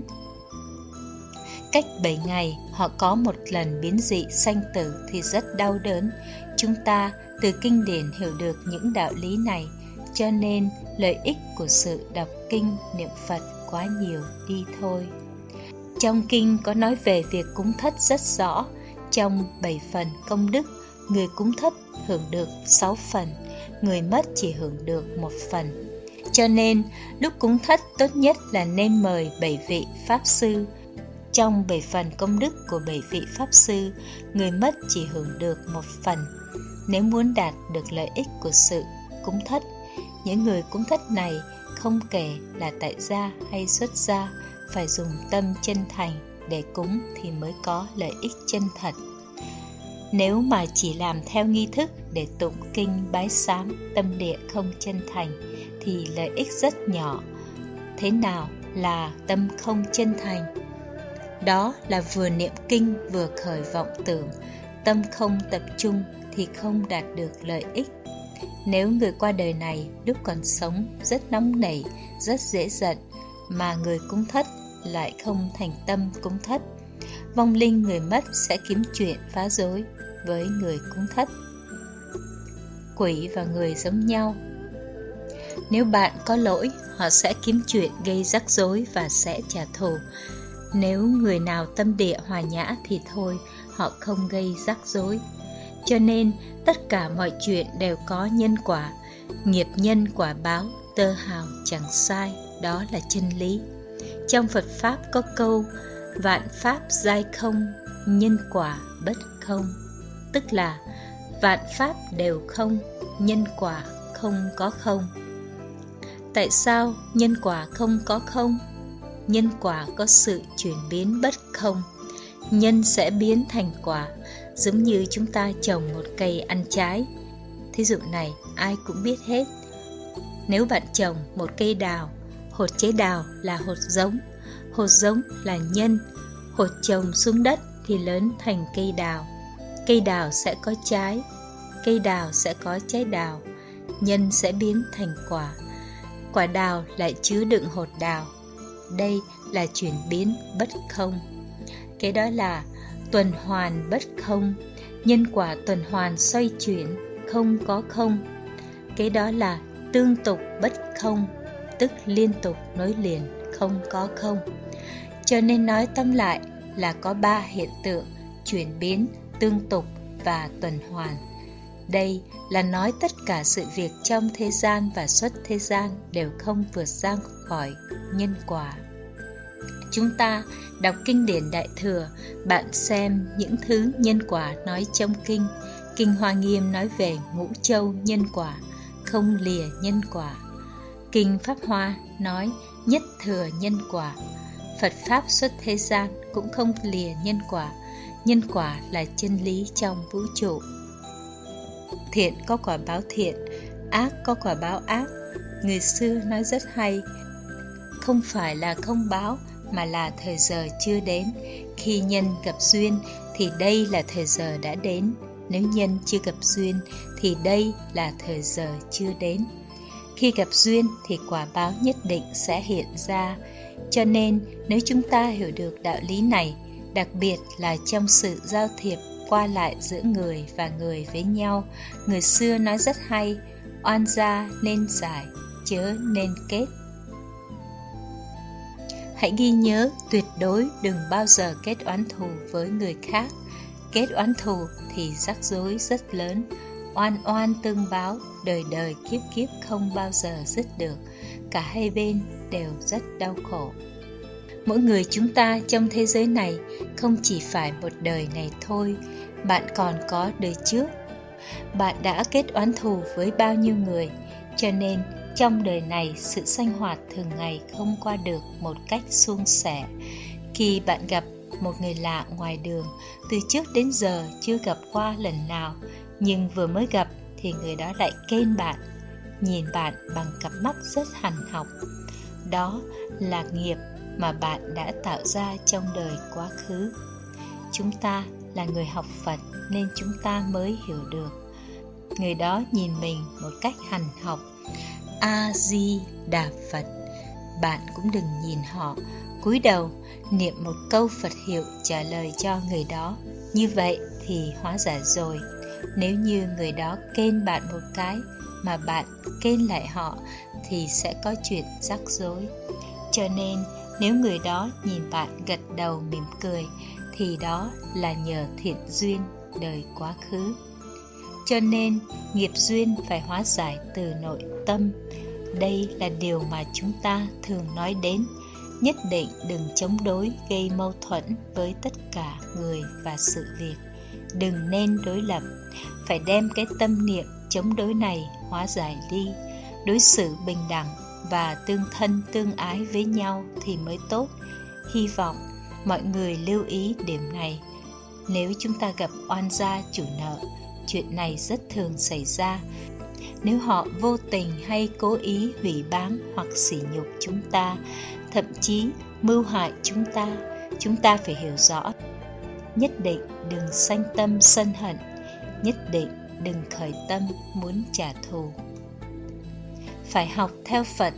Cách 7 ngày họ có một lần biến dị sanh tử thì rất đau đớn. Chúng ta từ kinh điển hiểu được những đạo lý này, cho nên lợi ích của sự đọc kinh niệm Phật quá nhiều đi thôi. Trong kinh có nói về việc cúng thất rất rõ. Trong 7 phần công đức, người cúng thất hưởng được 6 phần, người mất chỉ hưởng được 1 phần. Cho nên, lúc cúng thất tốt nhất là nên mời 7 vị Pháp Sư. Trong 7 phần công đức của 7 vị Pháp Sư, người mất chỉ hưởng được 1 phần. Nếu muốn đạt được lợi ích của sự cúng thất, những người cúng thất này không kể là tại gia hay xuất gia, phải dùng tâm chân thành để cúng thì mới có lợi ích chân thật. Nếu mà chỉ làm theo nghi thức để tụng kinh bái sám, tâm địa không chân thành thì lợi ích rất nhỏ. Thế nào là tâm không chân thành? Đó là vừa niệm kinh vừa khởi vọng tưởng, tâm không tập trung thì không đạt được lợi ích. Nếu người qua đời này lúc còn sống rất nóng nảy, rất dễ giận, mà người cúng thất lại không thành tâm cúng thất, vong linh người mất sẽ kiếm chuyện phá rối với người cúng thất. Quỷ và người giống nhau. Nếu bạn có lỗi, họ sẽ kiếm chuyện gây rắc rối và sẽ trả thù. Nếu người nào tâm địa hòa nhã thì thôi, họ không gây rắc rối. Cho nên, tất cả mọi chuyện đều có nhân quả. Nghiệp nhân quả báo, tơ hào chẳng sai, đó là chân lý. Trong Phật Pháp có câu, vạn pháp giai không, nhân quả bất không. Tức là, vạn pháp đều không, nhân quả không có không. Tại sao nhân quả không có không? Nhân quả có sự chuyển biến bất không. Nhân sẽ biến thành quả, giống như chúng ta trồng một cây ăn trái. Thí dụ này ai cũng biết hết. Nếu bạn trồng một cây đào, hột trái đào là hột giống, hột giống là nhân, hột trồng xuống đất thì lớn thành cây đào. Cây đào sẽ có trái, cây đào sẽ có trái đào, nhân sẽ biến thành quả. Quả đào lại chứa đựng hột đào. Đây là chuyển biến bất không. Cái đó là tuần hoàn bất không. Nhân quả tuần hoàn xoay chuyển, không có không. Cái đó là tương tục bất không, tức liên tục nối liền, không có không. Cho nên nói tóm lại là có 3 hiện tượng: chuyển biến, tương tục và tuần hoàn. Đây là nói tất cả sự việc trong thế gian và xuất thế gian đều không vượt ra khỏi nhân quả. Chúng ta đọc kinh điển Đại Thừa, bạn xem những thứ nhân quả nói trong kinh. Kinh Hoa Nghiêm nói về ngũ châu nhân quả, không lìa nhân quả. Kinh Pháp Hoa nói nhất thừa nhân quả. Phật Pháp xuất thế gian cũng không lìa nhân quả. Nhân quả là chân lý trong vũ trụ. Thiện có quả báo thiện, ác có quả báo ác. Người xưa nói rất hay, không phải là không báo mà là thời giờ chưa đến. Khi nhân gặp duyên thì đây là thời giờ đã đến. Nếu nhân chưa gặp duyên thì đây là thời giờ chưa đến. Khi gặp duyên thì quả báo nhất định sẽ hiện ra. Cho nên nếu chúng ta hiểu được đạo lý này, đặc biệt là trong sự giao thiệp qua lại giữa người và người với nhau, người xưa nói rất hay, oan gia nên giải, chớ nên kết. Hãy ghi nhớ, tuyệt đối đừng bao giờ kết oán thù với người khác. Kết oán thù thì rắc rối rất lớn, oan oan tương báo, đời đời kiếp kiếp không bao giờ dứt được. Cả hai bên đều rất đau khổ. Mỗi người chúng ta trong thế giới này không chỉ phải một đời này thôi, bạn còn có đời trước. Bạn đã kết oán thù với bao nhiêu người, cho nên trong đời này sự sinh hoạt thường ngày không qua được một cách suôn sẻ. Khi bạn gặp một người lạ ngoài đường, từ trước đến giờ chưa gặp qua lần nào, nhưng vừa mới gặp thì người đó lại khen bạn, nhìn bạn bằng cặp mắt rất hằn học. Đó là nghiệp mà bạn đã tạo ra trong đời quá khứ. Chúng ta là người học Phật nên chúng ta mới hiểu được. Người đó nhìn mình một cách hằn học, A-di-đà Phật. Bạn cũng đừng nhìn họ, cúi đầu niệm một câu Phật hiệu trả lời cho người đó. Như vậy thì hóa giải rồi. Nếu như người đó khen bạn một cái mà bạn khen lại họ thì sẽ có chuyện rắc rối. Cho nên nếu người đó nhìn bạn gật đầu mỉm cười thì đó là nhờ thiện duyên đời quá khứ. Cho nên nghiệp duyên phải hóa giải từ nội tâm. Đây là điều mà chúng ta thường nói đến. Nhất định đừng chống đối gây mâu thuẫn với tất cả người và sự việc. Đừng nên đối lập. Phải đem cái tâm niệm chống đối này hóa giải đi. Đối xử bình đẳng và tương thân tương ái với nhau thì mới tốt. Hy vọng mọi người lưu ý điểm này. Nếu chúng ta gặp oan gia chủ nợ, chuyện này rất thường xảy ra. Nếu họ vô tình hay cố ý hủy báng hoặc sỉ nhục chúng ta, thậm chí mưu hại chúng ta phải hiểu rõ. Nhất định đừng sanh tâm sân hận, nhất định đừng khởi tâm muốn trả thù. Phải học theo Phật.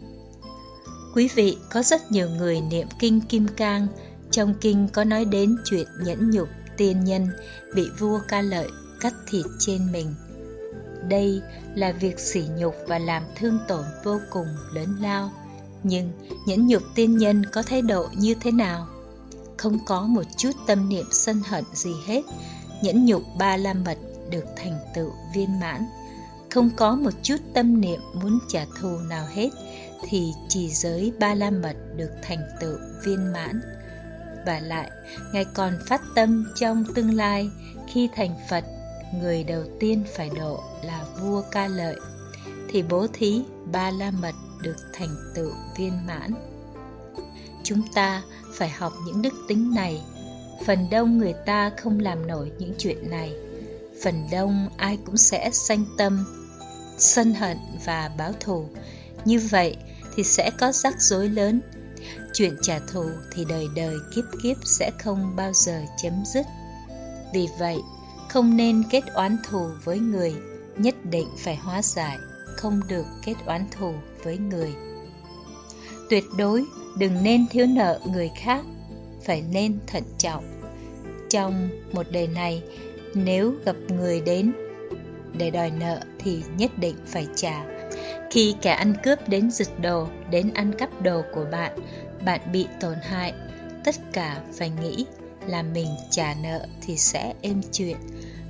Quý vị, có rất nhiều người niệm kinh Kim Cang. Trong kinh có nói đến chuyện nhẫn nhục tiên nhân bị vua Ca Lợi cắt thịt trên mình. Đây là việc sỉ nhục và làm thương tổn vô cùng lớn lao. Nhưng nhẫn nhục tiên nhân có thái độ như thế nào? Không có một chút tâm niệm sân hận gì hết. Nhẫn nhục Ba La Mật được thành tựu viên mãn. Không có một chút tâm niệm muốn trả thù nào hết thì trì giới Ba La Mật được thành tựu viên mãn. Và lại, Ngài còn phát tâm trong tương lai khi thành Phật, người đầu tiên phải độ là vua Ca Lợi, thì bố thí Ba La Mật được thành tựu viên mãn. Chúng ta phải học những đức tính này. Phần đông người ta không làm nổi những chuyện này. Phần đông ai cũng sẽ sanh tâm sân hận và báo thù. Như vậy thì sẽ có rắc rối lớn. Chuyện trả thù thì đời đời kiếp kiếp sẽ không bao giờ chấm dứt. Vì vậy, không nên kết oán thù với người, nhất định phải hóa giải, không được kết oán thù với người. Tuyệt đối đừng nên thiếu nợ người khác, phải nên thận trọng. Trong một đời này, nếu gặp người đến để đòi nợ thì nhất định phải trả. Khi kẻ ăn cướp đến giật đồ, đến ăn cắp đồ của bạn, bạn bị tổn hại, tất cả phải nghĩ là mình trả nợ thì sẽ êm chuyện.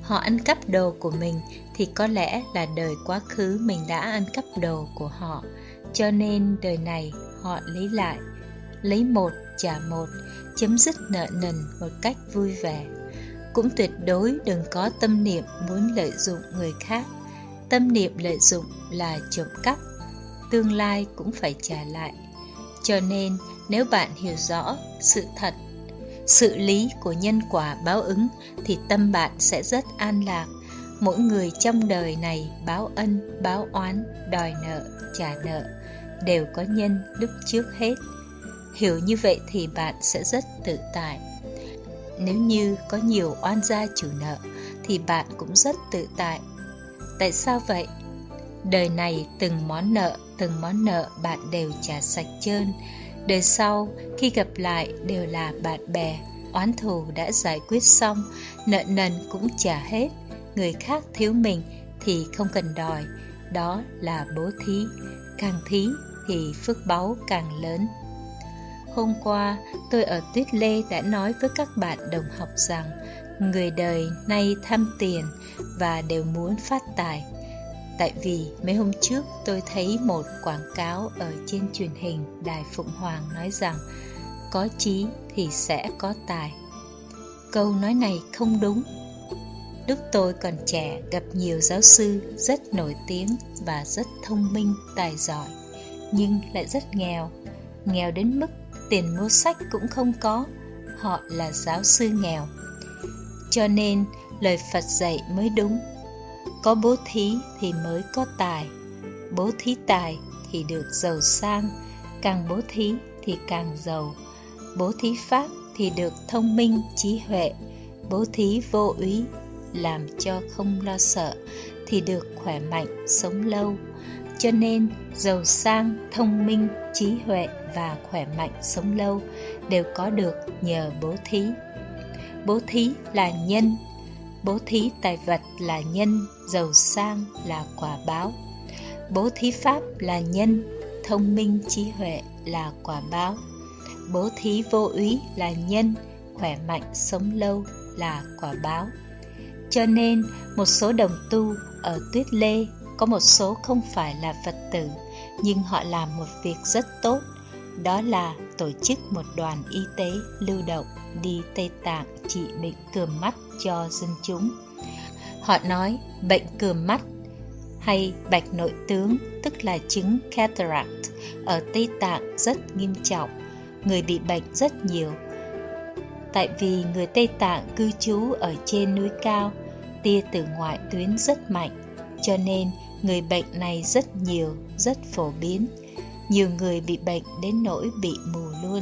họ ăn cắp đồ của mình thì có lẽ là đời quá khứ mình đã ăn cắp đồ của họ. Cho nên đời này họ lấy lại, lấy một trả một, chấm dứt nợ nần một cách vui vẻ. Cũng tuyệt đối đừng có tâm niệm muốn lợi dụng người khác. Tâm niệm lợi dụng là trộm cắp, tương lai cũng phải trả lại. Cho nên nếu bạn hiểu rõ sự thật, sự lý của nhân quả báo ứng thì tâm bạn sẽ rất an lạc. Mỗi người trong đời này báo ân, báo oán, đòi nợ, trả nợ đều có nhân lúc trước hết. Hiểu như vậy thì bạn sẽ rất tự tại. Nếu như có nhiều oan gia chủ nợ thì bạn cũng rất tự tại. Tại sao vậy? Đời này từng món nợ bạn đều trả sạch trơn. Đời sau khi gặp lại đều là bạn bè, oán thù đã giải quyết xong, nợ nần cũng trả hết. Người khác thiếu mình thì không cần đòi, đó là bố thí. Càng thí thì phước báu càng lớn. Hôm qua tôi ở Tuyết Lê đã nói với các bạn đồng học rằng người đời nay tham tiền và đều muốn phát tài. Tại vì mấy hôm trước tôi thấy một quảng cáo ở trên truyền hình Đài Phụng Hoàng nói rằng có trí thì sẽ có tài. Câu nói này không đúng. Lúc tôi còn trẻ gặp nhiều giáo sư rất nổi tiếng và rất thông minh, tài giỏi, nhưng lại rất nghèo. Nghèo đến mức tiền mua sách cũng không có. Họ là giáo sư nghèo. Cho nên lời Phật dạy mới đúng. Có bố thí thì mới có tài. Bố thí tài thì được giàu sang. Càng bố thí thì càng giàu. Bố thí pháp thì được thông minh, trí huệ. Bố thí vô úy, làm cho không lo sợ, thì được khỏe mạnh, sống lâu. Cho nên giàu sang, thông minh, trí huệ và khỏe mạnh, sống lâu đều có được nhờ bố thí. Bố thí là nhân. Bố thí tài vật là nhân, giàu sang là quả báo. Bố thí pháp là nhân, thông minh, trí huệ là quả báo. Bố thí vô úy là nhân, khỏe mạnh, sống lâu là quả báo. Cho nên một số đồng tu ở Tuyết Lê, có một số không phải là Phật tử, nhưng họ làm một việc rất tốt. Đó là tổ chức một đoàn y tế lưu động đi Tây Tạng trị bệnh cườm mắt cho dân chúng. Họ nói bệnh cườm mắt hay bạch nội tướng, tức là chứng cataract, ở Tây Tạng rất nghiêm trọng. Người bị bệnh rất nhiều. Tại vì người Tây Tạng cư trú ở trên núi cao, tia tử ngoại tuyến rất mạnh, cho nên người bệnh này rất nhiều, rất phổ biến. Nhiều người bị bệnh đến nỗi bị mù luôn.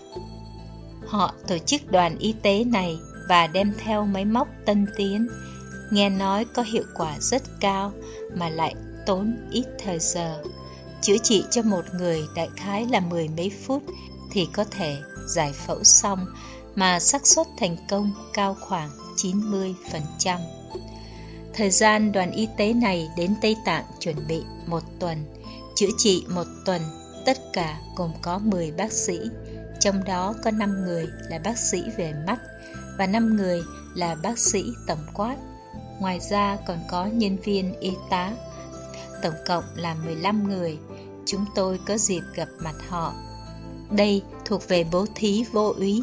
Họ tổ chức đoàn y tế này và đem theo máy móc tân tiến. Nghe nói có hiệu quả rất cao mà lại tốn ít thời giờ. Chữa trị cho một người đại khái là 10 mấy phút thì có thể giải phẫu xong, mà xác suất thành công cao khoảng 90%. Thời gian đoàn y tế này đến Tây Tạng chuẩn bị 1 tuần, chữa trị 1 tuần, tất cả gồm có 10 bác sĩ, trong đó có 5 người là bác sĩ về mắt và 5 người là bác sĩ tổng quát. Ngoài ra còn có nhân viên y tá, tổng cộng là 15 người. Chúng tôi có dịp gặp mặt họ. Đây thuộc về bố thí vô úy.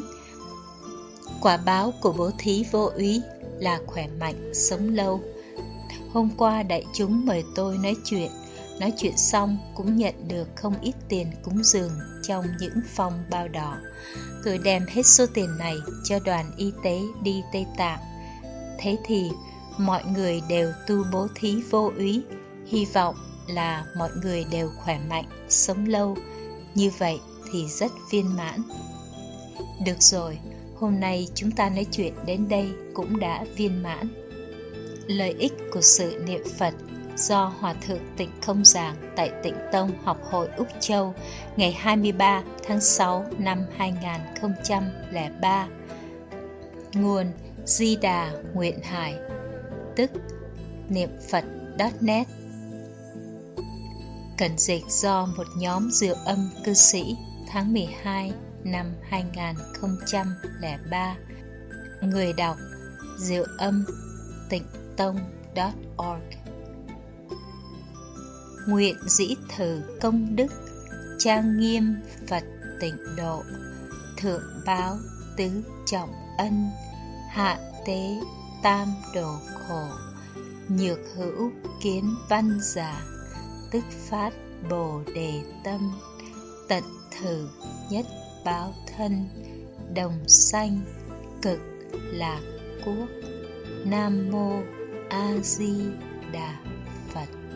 Quả báo của bố thí vô úy là khỏe mạnh, sống lâu. Hôm qua đại chúng mời tôi nói chuyện xong cũng nhận được không ít tiền cúng dường trong những phong bao đỏ. Tôi đem hết số tiền này cho đoàn y tế đi Tây Tạng. Thế thì mọi người đều tu bố thí vô úy, hy vọng là mọi người đều khỏe mạnh, sống lâu. Như vậy thì rất viên mãn. Được rồi, hôm nay chúng ta nói chuyện đến đây cũng đã viên mãn. Lợi ích của sự niệm Phật do Hòa Thượng Tịnh Không giảng tại Tịnh Tông Học hội Úc Châu ngày 23 tháng 6 năm 2003. Nguồn Di Đà Nguyện Hải, tức niệm-phật.net. Cẩn dịch do một nhóm Diệu Âm cư sĩ tháng 12 năm 2003. Người đọc Diệu Âm. tịnh.tông.org. Nguyện dĩ thử công đức, trang nghiêm Phật tịnh độ, thượng báo tứ trọng ân, hạ tế tam đồ khổ, nhược hữu kiến văn giả, tức phát bồ đề tâm, tận thử nhất báo thân, đồng sanh cực lạc quốc. Nam mô A Di Đà Phật.